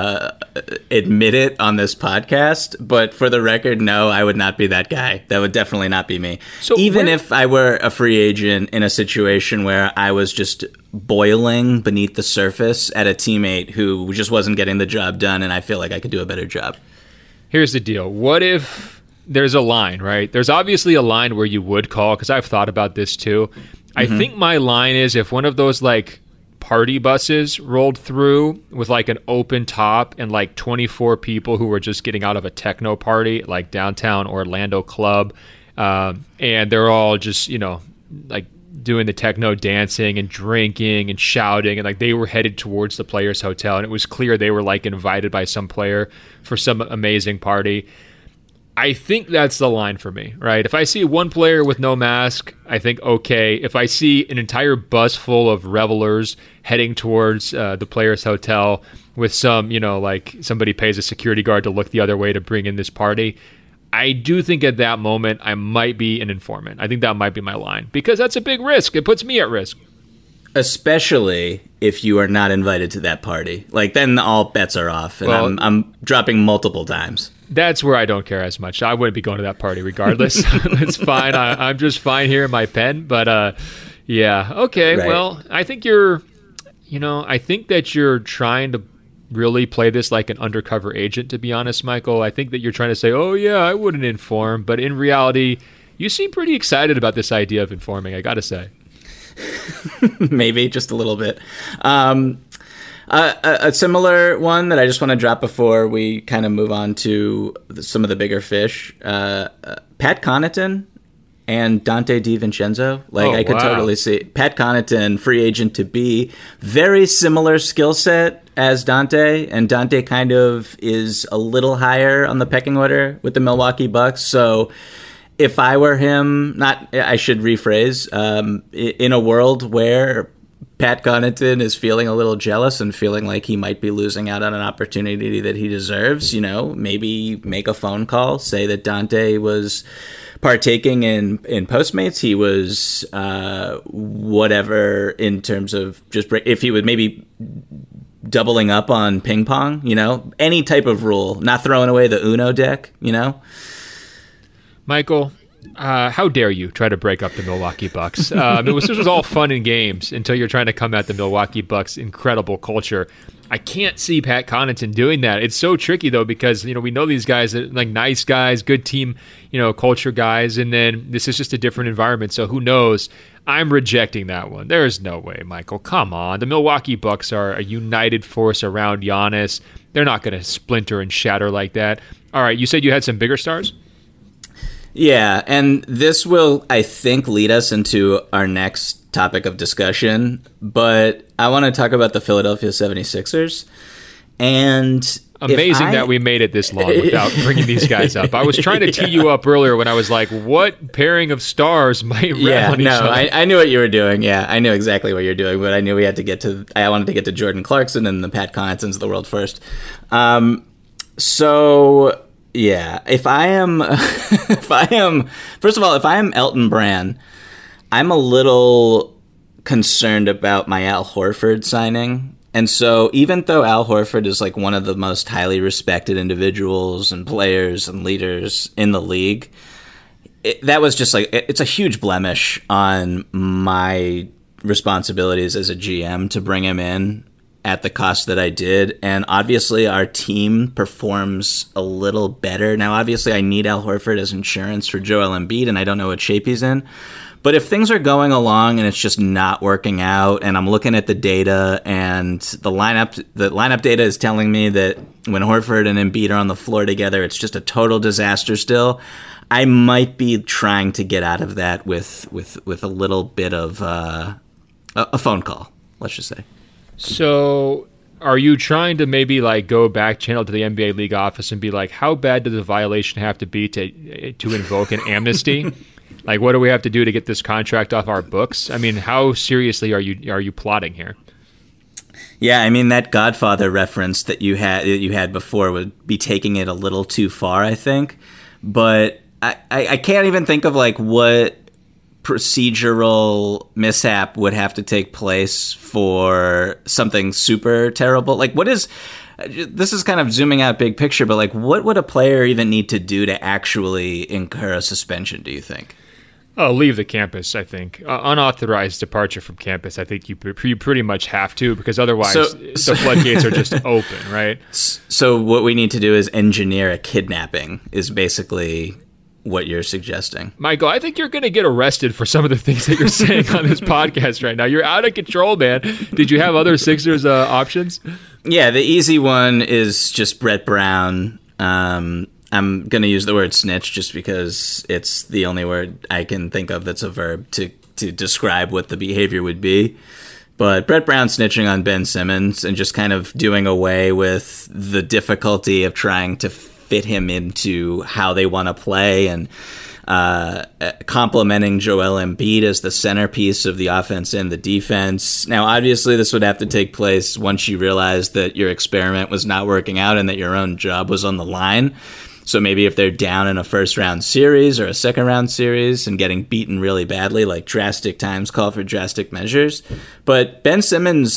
admit it on this podcast. But for the record, no, I would not be that guy. That would definitely not be me. So even if I were a free agent in a situation where I was just boiling beneath the surface at a teammate who just wasn't getting the job done, and I feel like I could do a better job. Here's the deal. What if there's a line, right? There's obviously a line where you would call, because I've thought about this too. I think my line is, if one of those party buses rolled through with an open top and 24 people who were just getting out of a techno party, downtown Orlando club, and they're all just, doing the techno dancing and drinking and shouting, and they were headed towards the players' hotel, and it was clear they were invited by some player for some amazing party. I think that's the line for me, right? If I see one player with no mask, I think okay. If I see an entire bus full of revelers heading towards the players' hotel with some, somebody pays a security guard to look the other way to bring in this party, I do think at that moment I might be an informant. I think that might be my line, because that's a big risk. It puts me at risk. Especially if you are not invited to that party. Then all bets are off, and I'm dropping multiple times. That's where I don't care as much. I wouldn't be going to that party regardless. It's fine. I'm just fine here in my pen. But Yeah. Okay. Right. Well, I think I think that you're trying to really play this like an undercover agent, to be honest, Michael. I think that you're trying to say, oh, yeah, I wouldn't inform. But in reality, you seem pretty excited about this idea of informing, I got to say. Maybe just a little bit. A similar one that I just want to drop before we kind of move on to some of the bigger fish. Pat Connaughton and Dante DiVincenzo. I could totally see Pat Connaughton, free agent to be, very similar skill set as Dante, and Dante kind of is a little higher on the pecking order with the Milwaukee Bucks. So if I were him, I should rephrase, in a world where Pat Connaughton is feeling a little jealous and feeling like he might be losing out on an opportunity that he deserves, maybe make a phone call, say that Dante was partaking in Postmates. He was whatever in terms of if he would maybe doubling up on ping pong, any type of rule, not throwing away the Uno deck, Michael, how dare you try to break up the Milwaukee Bucks? This was all fun and games until you're trying to come at the Milwaukee Bucks' incredible culture. I can't see Pat Connaughton doing that. It's so tricky, though, because, we know these guys are like nice guys, good team, culture guys, and then this is just a different environment, so who knows? I'm rejecting that one. There is no way, Michael. Come on. The Milwaukee Bucks are a united force around Giannis. They're not going to splinter and shatter like that. All right, you said you had some bigger stars? Yeah, and this will, I think, lead us into our next topic of discussion, but I want to talk about the Philadelphia 76ers. And amazing that we made it this long without bringing these guys up. I was trying to tee you up earlier when I was like, what pairing of stars might rap on each other? I knew what you were doing. Yeah, I knew exactly what you were doing, but I knew I wanted to get to Jordan Clarkson and the Pat Connaughtons of the world first. So yeah, if I am Elton Brand, I'm a little concerned about my Al Horford signing. And so even though Al Horford is like one of the most highly respected individuals and players and leaders in the league, that was just like, it's a huge blemish on my responsibilities as a GM to bring him in at the cost that I did. And obviously our team performs a little better. Now, obviously I need Al Horford as insurance for Joel Embiid, and I don't know what shape he's in. But if things are going along and it's just not working out, and I'm looking at the data, and the lineup data is telling me that when Horford and Embiid are on the floor together, it's just a total disaster still, I might be trying to get out of that with a little bit of a phone call, let's just say. So are you trying to maybe like go back channel to the NBA league office and be like, how bad does a violation have to be to invoke an amnesty? Like, what do we have to do to get this contract off our books? I mean, how seriously are you plotting here? Yeah, I mean, that Godfather reference that you had before would be taking it a little too far, I think. But I can't even think of like what procedural mishap would have to take place for something super terrible. Like, this is kind of zooming out big picture, but like, what would a player even need to do to actually incur a suspension, do you think? Oh, leave the campus, I think. Unauthorized departure from campus, I think you pretty much have to, because otherwise the floodgates are just open, right? So what we need to do is engineer a kidnapping, is basically what you're suggesting. Michael, I think you're going to get arrested for some of the things that you're saying on this podcast right now. You're out of control, man. Did you have other Sixers options? Yeah, the easy one is just Brett Brown. I'm going to use the word snitch just because it's the only word I can think of that's a verb to describe what the behavior would be. But Brett Brown snitching on Ben Simmons and just kind of doing away with the difficulty of trying to fit him into how they want to play, and complimenting Joel Embiid as the centerpiece of the offense and the defense. Now, obviously, this would have to take place once you realize that your experiment was not working out and that your own job was on the line. So maybe if they're down in a first-round series or a second-round series and getting beaten really badly, like drastic times call for drastic measures. But Ben Simmons,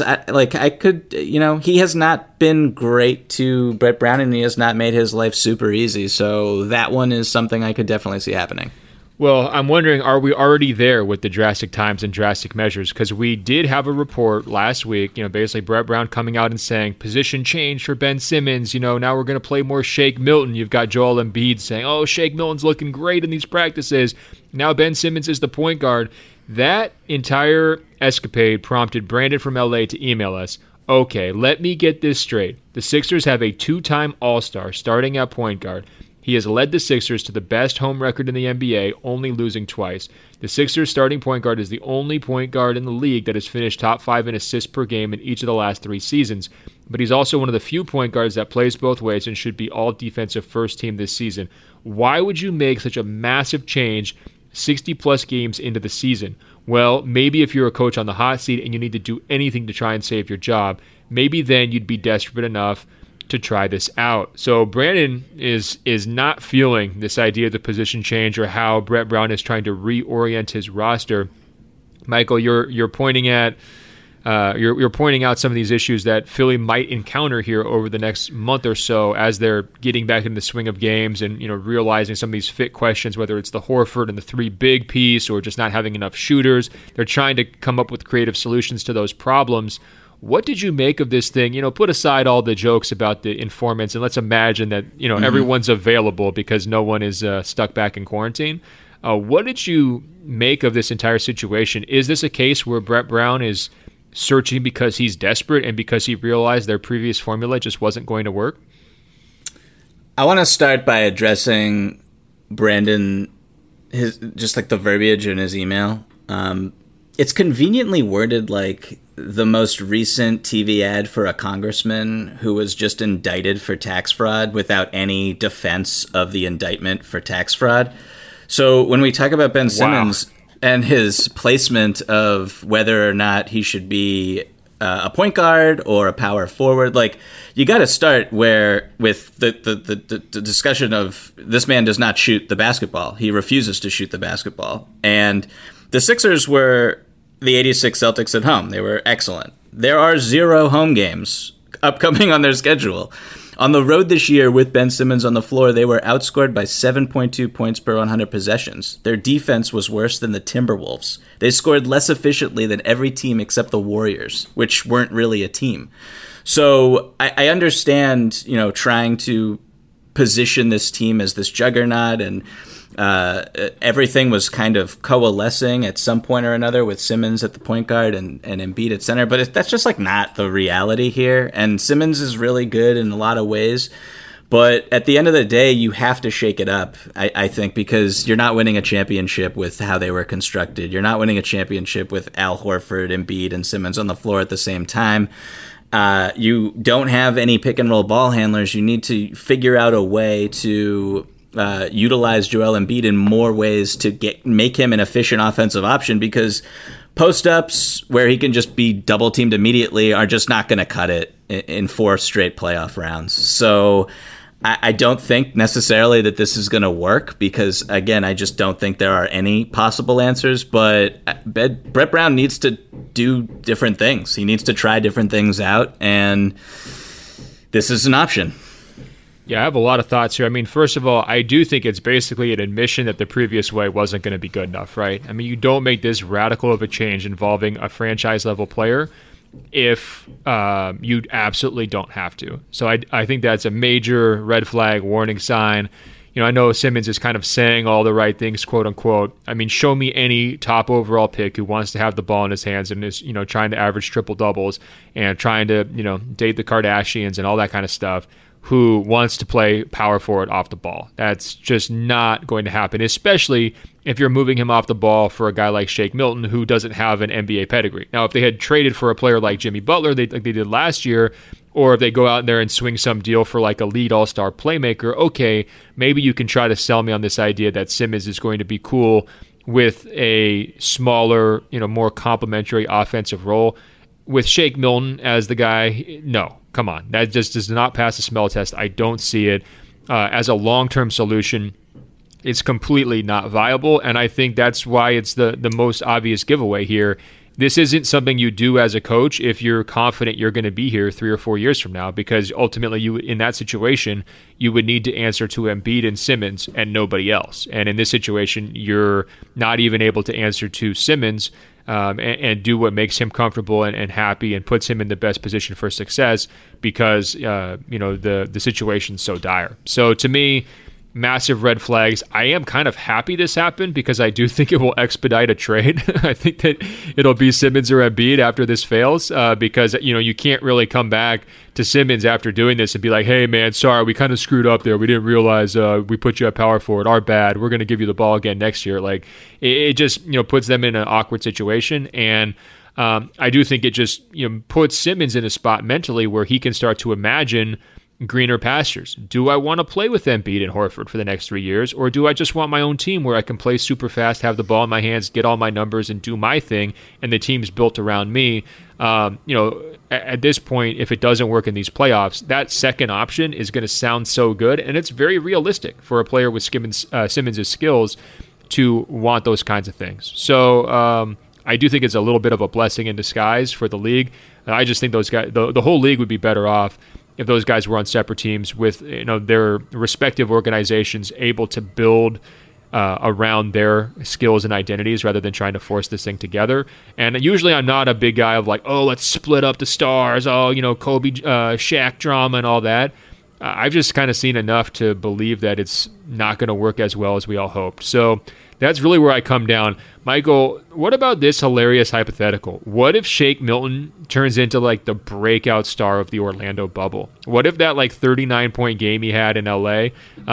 he has not been great to Brett Brown, and he has not made his life super easy. So that one is something I could definitely see happening. Well, I'm wondering, are we already there with the drastic times and drastic measures? Because we did have a report last week, basically Brett Brown coming out and saying, position change for Ben Simmons, now we're going to play more Shake Milton. You've got Joel Embiid saying, oh, Shake Milton's looking great in these practices. Now Ben Simmons is the point guard. That entire escapade prompted Brandon from LA to email us, okay, let me get this straight. The Sixers have a 2-time All-Star starting at point guard. He has led the Sixers to the best home record in the NBA, only losing twice. The Sixers starting point guard is the only point guard in the league that has finished top 5 in assists per game in each of the last 3 seasons. But he's also one of the few point guards that plays both ways and should be all defensive first team this season. Why would you make such a massive change 60-plus games into the season? Well, maybe if you're a coach on the hot seat and you need to do anything to try and save your job, maybe then you'd be desperate enough to try this out. So Brandon is not feeling this idea of the position change or how Brett Brown is trying to reorient his roster. Michael, you're pointing at you're pointing out some of these issues that Philly might encounter here over the next month or so as they're getting back into the swing of games and realizing some of these fit questions, whether it's the Horford and the 3 big piece or just not having enough shooters. They're trying to come up with creative solutions to those problems. What did you make of this thing? Put aside all the jokes about the informants, and let's imagine that everyone's available because no one is stuck back in quarantine. What did you make of this entire situation? Is this a case where Brett Brown is searching because he's desperate and because he realized their previous formula just wasn't going to work? I want to start by addressing Brandon, just like the verbiage in his email. It's conveniently worded like the most recent TV ad for a congressman who was just indicted for tax fraud without any defense of the indictment for tax fraud. So when we talk about Ben Simmons and his placement of whether or not he should be a point guard or a power forward, like you got to start with the discussion of this man does not shoot the basketball. He refuses to shoot the basketball. And the Sixers were the 86 Celtics at home. They were excellent. There are 0 home games upcoming on their schedule. On the road this year with Ben Simmons on the floor, they were outscored by 7.2 points per 100 possessions. Their defense was worse than the Timberwolves. They scored less efficiently than every team except the Warriors, which weren't really a team. So I understand, trying to position this team as this juggernaut, and everything was kind of coalescing at some point or another with Simmons at the point guard and Embiid at center. But that's just like not the reality here. And Simmons is really good in a lot of ways. But at the end of the day, you have to shake it up, I think, because you're not winning a championship with how they were constructed. You're not winning a championship with Al Horford, Embiid, and Simmons on the floor at the same time. You don't have any pick and roll ball handlers. You need to figure out a way to utilize Joel Embiid in more ways to make him an efficient offensive option, because post-ups where he can just be double-teamed immediately are just not going to cut it in 4 straight playoff rounds. So I don't think necessarily that this is going to work because, again, I just don't think there are any possible answers. But Brett Brown needs to do different things. He needs to try different things out, and this is an option. Yeah, I have a lot of thoughts here. I mean, first of all, I do think it's basically an admission that the previous way wasn't going to be good enough, right? I mean, you don't make this radical of a change involving a franchise-level player if you absolutely don't have to. So I think that's a major red flag, warning sign. I know Simmons is kind of saying all the right things, quote unquote. I mean, show me any top overall pick who wants to have the ball in his hands and is, trying to average triple doubles and trying to, date the Kardashians and all that kind of stuff, who wants to play power forward off the ball. That's just not going to happen, especially if you're moving him off the ball for a guy like Shake Milton, who doesn't have an NBA pedigree. Now, if they had traded for a player like Jimmy Butler, like they did last year, or if they go out there and swing some deal for like a lead all-star playmaker, okay, maybe you can try to sell me on this idea that Simmons is going to be cool with a smaller, more complementary offensive role. With Shake Milton as the guy, no, come on. That just does not pass the smell test. I don't see it as a long-term solution. It's completely not viable, and I think that's why it's the most obvious giveaway here this isn't something you do as a coach if you're confident you're going to be here 3 or 4 years from now, because ultimately you, in that situation, you would need to answer to Embiid and Simmons and nobody else. And in this situation, you're not even able to answer to Simmons and do what makes him comfortable and happy and puts him in the best position for success, because the situation's so dire. So to me, massive red flags. I am kind of happy this happened, because I do think it will expedite a trade. I think that it'll be Simmons or Embiid after this fails, because you can't really come back to Simmons after doing this and be like, hey man, sorry, we kind of screwed up there. We didn't realize we put you at power forward. Our bad. We're going to give you the ball again next year. Like it just puts them in an awkward situation. And I do think it just puts Simmons in a spot mentally where he can start to imagine greener pastures. Do I want to play with Embiid and Horford for the next 3 years, or do I just want my own team where I can play super fast, have the ball in my hands, get all my numbers, and do my thing, and the team's built around me? At this point, if it doesn't work in these playoffs, that second option is going to sound so good, and it's very realistic for a player with Simmons' skills to want those kinds of things. So I do think it's a little bit of a blessing in disguise for the league. I just think those guys, the whole league would be better off if those guys were on separate teams with their respective organizations able to build around their skills and identities rather than trying to force this thing together. And usually I'm not a big guy of like, oh, let's split up the stars, Kobe, Shaq drama and all that. I've just kind of seen enough to believe that it's not going to work as well as we all hoped. So that's really where I come down. Michael, what about this hilarious hypothetical? What if Shake Milton turns into like the breakout star of the Orlando bubble? What if that like 39-point game he had in LA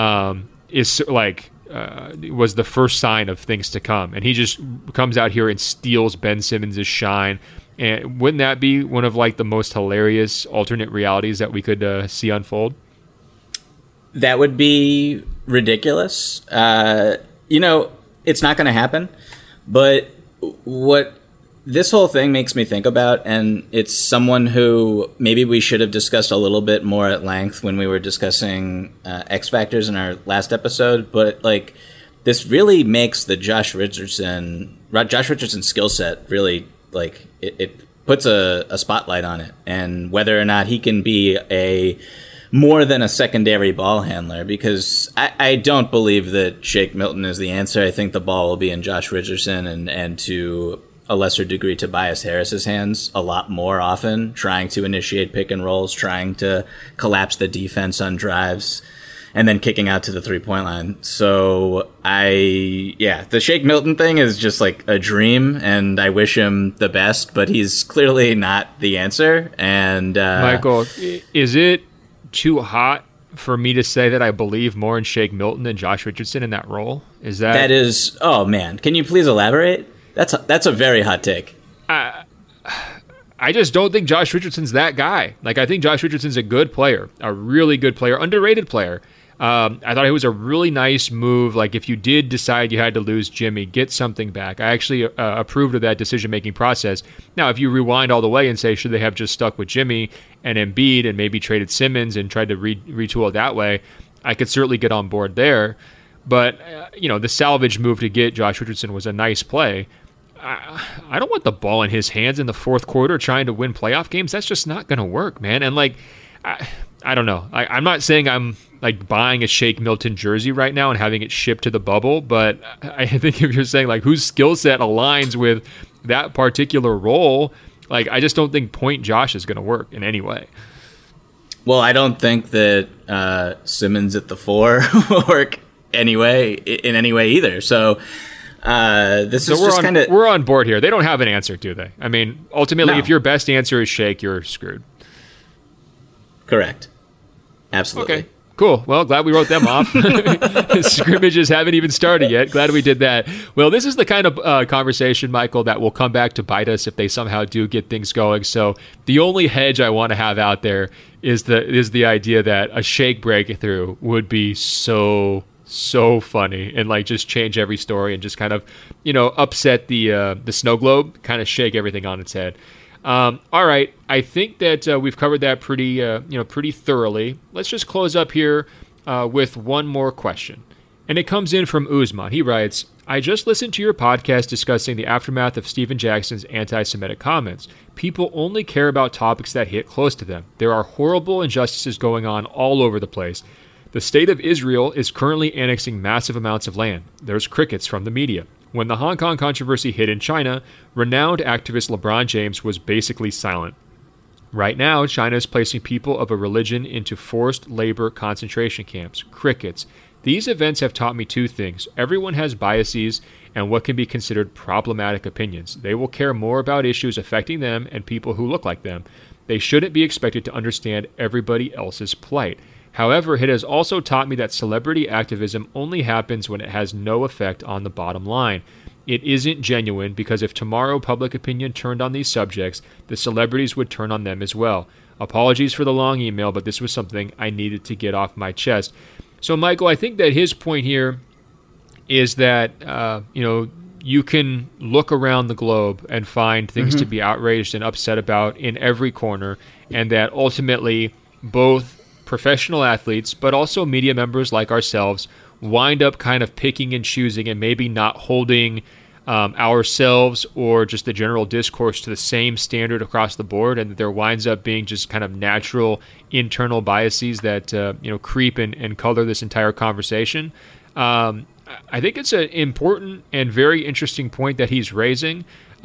is like was the first sign of things to come, and he just comes out here and steals Ben Simmons' shine? And wouldn't that be one of like the most hilarious alternate realities that we could see unfold? That would be ridiculous. It's not going to happen. But what this whole thing makes me think about, and it's someone who maybe we should have discussed a little bit more at length when we were discussing X Factors in our last episode, but like this really makes the Josh Richardson skill set really like it puts a spotlight on it, and whether or not he can be a more than a secondary ball handler, because I don't believe that Shake Milton is the answer. I think the ball will be in Josh Richardson and to a lesser degree Tobias Harris's hands a lot more often, trying to initiate pick and rolls, trying to collapse the defense on drives, and then kicking out to the 3-point line. So the Shake Milton thing is just like a dream, and I wish him the best, but he's clearly not the answer. And Michael, is it too hot for me to say that I believe more in Shake Milton than Josh Richardson in that role? That is, oh man, can you please elaborate? That's a very hot take. I just don't think Josh Richardson's that guy. Like, I think Josh Richardson's a good player, a really good player, underrated player. I thought it was a really nice move. Like, if you did decide you had to lose Jimmy, get something back. I actually approved of that decision-making process. Now, if you rewind all the way and say, should they have just stuck with Jimmy and Embiid and maybe traded Simmons and tried to retool it that way, I could certainly get on board there. But, the salvage move to get Josh Richardson was a nice play. I don't want the ball in his hands in the fourth quarter trying to win playoff games. That's just not going to work, man. And, like, I don't know. I'm not saying I'm like buying a Shake Milton jersey right now and having it shipped to the bubble, but I think if you're saying like whose skill set aligns with that particular role, like I just don't think Point Josh is going to work in any way. Well, I don't think that Simmons at the 4 will work in any way either. So this is just kind of we're on board here. They don't have an answer, do they? I mean, ultimately, if your best answer is Shake, you're screwed. Correct. Absolutely. Okay. Cool. Well, glad we wrote them off. Scrimmages haven't even started yet. Glad we did that. Well, this is the kind of conversation, Michael, that will come back to bite us if they somehow do get things going. So the only hedge I want to have out there is the idea that a Shake breakthrough would be so funny and like just change every story and just kind of upset the snow globe, kind of shake everything on its head. All right, I think that we've covered that pretty thoroughly. Let's just close up here with one more question. And it comes in from Uzman. He writes, I just listened to your podcast discussing the aftermath of Stephen Jackson's anti-Semitic comments. People only care about topics that hit close to them. There are horrible injustices going on all over the place. The state of Israel is currently annexing massive amounts of land. There's crickets from the media. When the Hong Kong controversy hit in China, renowned activist LeBron James was basically silent. Right now, China is placing people of a religion into forced labor concentration camps. Crickets. These events have taught me two things. Everyone has biases and what can be considered problematic opinions. They will care more about issues affecting them and people who look like them. They shouldn't be expected to understand everybody else's plight. However, it has also taught me that celebrity activism only happens when it has no effect on the bottom line. It isn't genuine because if tomorrow public opinion turned on these subjects, the celebrities would turn on them as well. Apologies for the long email, but this was something I needed to get off my chest. So, Michael, I think that his point here is that, you can look around the globe and find things to be outraged and upset about in every corner, and that ultimately both professional athletes, but also media members like ourselves, wind up kind of picking and choosing and maybe not holding ourselves or just the general discourse to the same standard across the board, and that there winds up being just kind of natural internal biases that creep and color this entire conversation. I think it's an important and very interesting point that he's raising.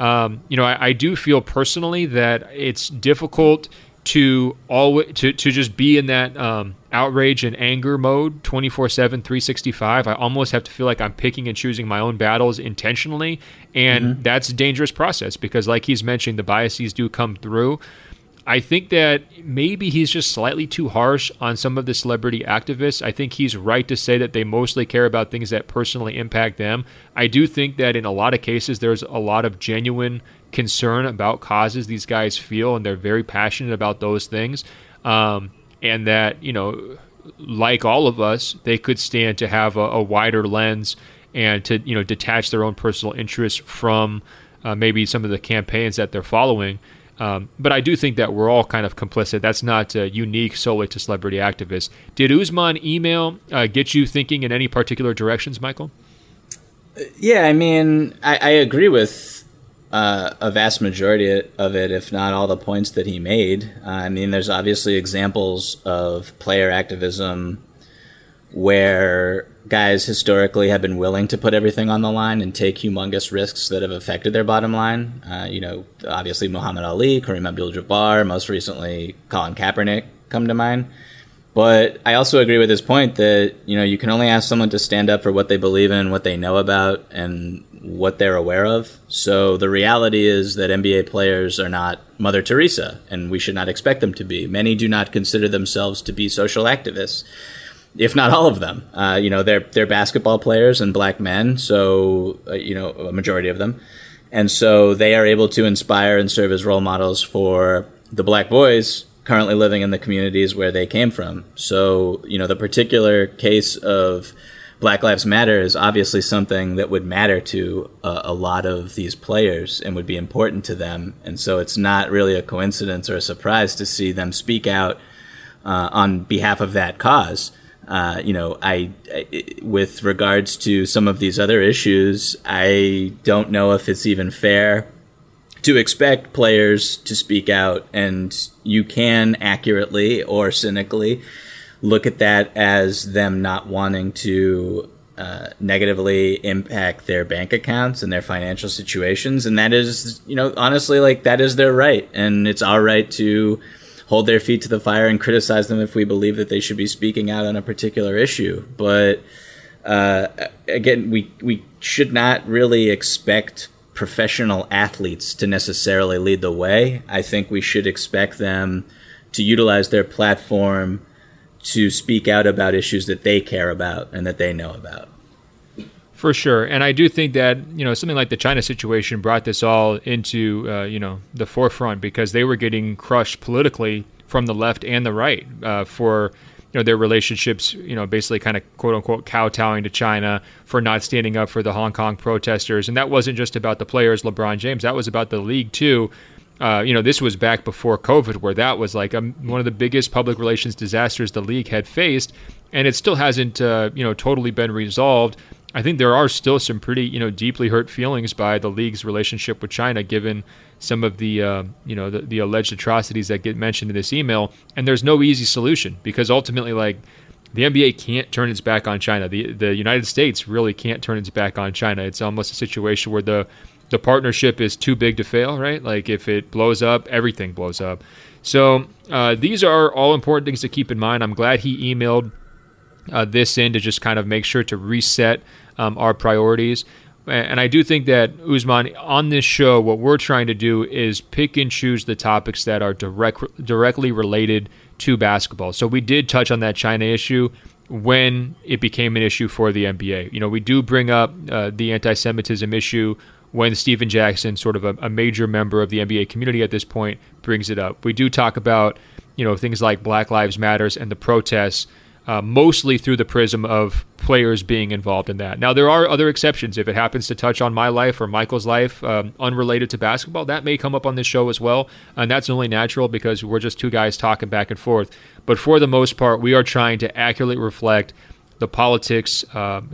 I do feel personally that it's difficult to just be in that outrage and anger mode 24/7, 365. I almost have to feel like I'm picking and choosing my own battles intentionally, and that's a dangerous process because, like he's mentioned, the biases do come through. I think that maybe he's just slightly too harsh on some of the celebrity activists. I think he's right to say that they mostly care about things that personally impact them. I do think that in a lot of cases there's a lot of genuine concern about causes these guys feel, and they're very passionate about those things. And that, like all of us, they could stand to have a wider lens and to, detach their own personal interests from maybe some of the campaigns that they're following. But I do think that we're all kind of complicit. That's not unique solely to celebrity activists. Did Uzman email get you thinking in any particular directions, Michael? Yeah, I mean, I agree with a vast majority of it, if not all the points that he made. I mean, there's obviously examples of player activism where guys historically have been willing to put everything on the line and take humongous risks that have affected their bottom line. Obviously Muhammad Ali, Kareem Abdul-Jabbar, most recently Colin Kaepernick come to mind. But I also agree with his point that, you can only ask someone to stand up for what they believe in, what they know about, and what they're aware of. So the reality is that NBA players are not Mother Teresa, and we should not expect them to be. Many do not consider themselves to be social activists, if not all of them. They're basketball players and black men, so, a majority of them. And so they are able to inspire and serve as role models for the black boys currently living in the communities where they came from. So, the particular case of Black Lives Matter is obviously something that would matter to a lot of these players and would be important to them. And so it's not really a coincidence or a surprise to see them speak out on behalf of that cause. With regards to some of these other issues, I don't know if it's even fair to expect players to speak out, and you can accurately or cynically look at that as them not wanting to negatively impact their bank accounts and their financial situations. And that is, honestly, that is their right. And it's our right to hold their feet to the fire and criticize them if we believe that they should be speaking out on a particular issue. But again, we should not really expect professional athletes to necessarily lead the way. I think we should expect them to utilize their platform to speak out about issues that they care about and that they know about. For sure. And I do think that, something like the China situation brought this all into, the forefront because they were getting crushed politically from the left and the right for, their relationships, basically kind of quote unquote kowtowing to China for not standing up for the Hong Kong protesters. And that wasn't just about the players, LeBron James. That was about the league too. This was back before COVID, where that was like one of the biggest public relations disasters the league had faced, and it still hasn't, totally been resolved. I think there are still some pretty, deeply hurt feelings by the league's relationship with China, given some of the, the alleged atrocities that get mentioned in this email. And there's no easy solution, because ultimately, like, the NBA can't turn its back on China. The United States really can't turn its back on China. It's almost a situation where the partnership is too big to fail, right? Like, if it blows up, everything blows up. So these are all important things to keep in mind. I'm glad he emailed this in to just kind of make sure to reset our priorities. And I do think that, Usman, on this show, what we're trying to do is pick and choose the topics that are directly related to basketball. So we did touch on that China issue when it became an issue for the NBA. We do bring up the anti-Semitism issue when Stephen Jackson, sort of a major member of the NBA community at this point, brings it up. We do talk about, things like Black Lives Matters and the protests, mostly through the prism of players being involved in that. Now, there are other exceptions. If it happens to touch on my life or Michael's life, unrelated to basketball, that may come up on this show as well. And that's only natural because we're just two guys talking back and forth. But for the most part, we are trying to accurately reflect the politics, of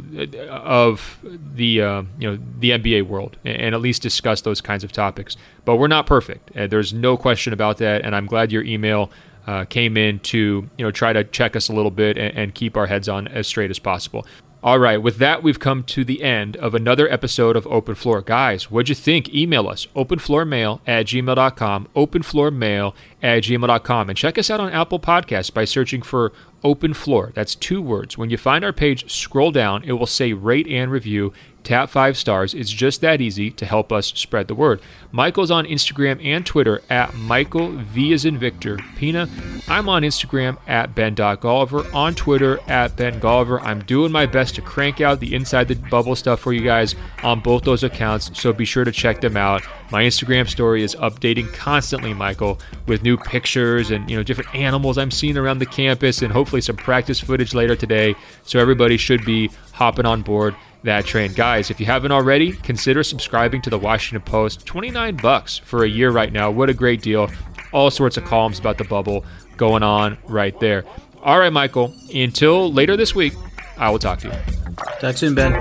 the NBA world, and at least discuss those kinds of topics. But we're not perfect. There's no question about that. And I'm glad your email came in to try to check us a little bit and keep our heads on as straight as possible. All right, with that, we've come to the end of another episode of Open Floor. Guys, what'd you think? Email us, openfloormail@gmail.com, openfloormail@gmail.com, and check us out on Apple Podcasts by searching for Open Floor. That's 2 words. When you find our page, scroll down. It will say rate and review. Tap 5 stars. It's just that easy to help us spread the word. Michael's on Instagram and Twitter at Michael V as in Victor Pina. I'm on Instagram at Ben.Golliver, on Twitter at Ben Golliver. I'm doing my best to crank out the Inside the Bubble stuff for you guys on both those accounts, so be sure to check them out. My Instagram story is updating constantly, Michael, with new pictures and different animals I'm seeing around the campus, and hopefully some practice footage later today. So everybody should be hopping on board that train. Guys, if you haven't already, consider subscribing to the Washington Post. $29 for a year right now. What a great deal. All sorts of columns about the bubble going on right there. All right, Michael, until later this week, I will talk to you. Talk soon, Ben.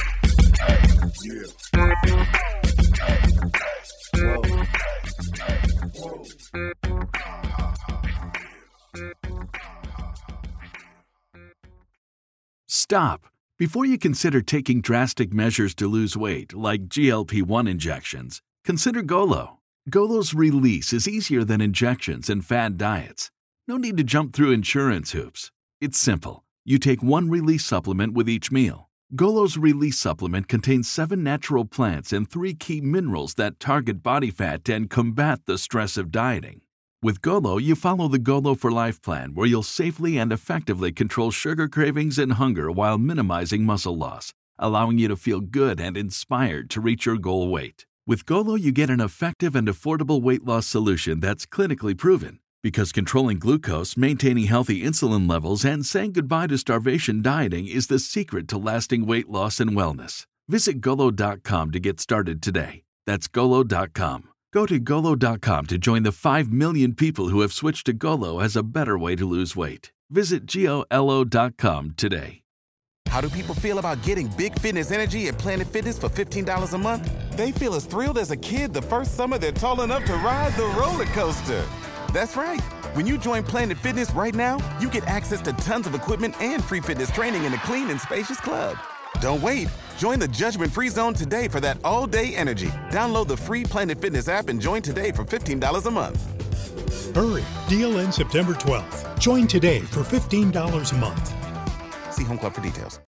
Stop. Before you consider taking drastic measures to lose weight, like GLP-1 injections, consider Golo. Golo's release is easier than injections and fad diets. No need to jump through insurance hoops. It's simple. You take one release supplement with each meal. Golo's release supplement contains 7 natural plants and 3 key minerals that target body fat and combat the stress of dieting. With Golo, you follow the Golo for Life plan, where you'll safely and effectively control sugar cravings and hunger while minimizing muscle loss, allowing you to feel good and inspired to reach your goal weight. With Golo, you get an effective and affordable weight loss solution that's clinically proven, because controlling glucose, maintaining healthy insulin levels, and saying goodbye to starvation dieting is the secret to lasting weight loss and wellness. Visit Golo.com to get started today. That's Golo.com. Go to Golo.com to join the 5 million people who have switched to Golo as a better way to lose weight. Visit GOLO.com today. How do people feel about getting big fitness energy at Planet Fitness for $15 a month? They feel as thrilled as a kid the first summer they're tall enough to ride the roller coaster. That's right. When you join Planet Fitness right now, you get access to tons of equipment and free fitness training in a clean and spacious club. Don't wait. Join the judgment-free zone today for that all-day energy. Download the free Planet Fitness app and join today for $15 a month. Hurry. Deal ends September 12th. Join today for $15 a month. See Home Club for details.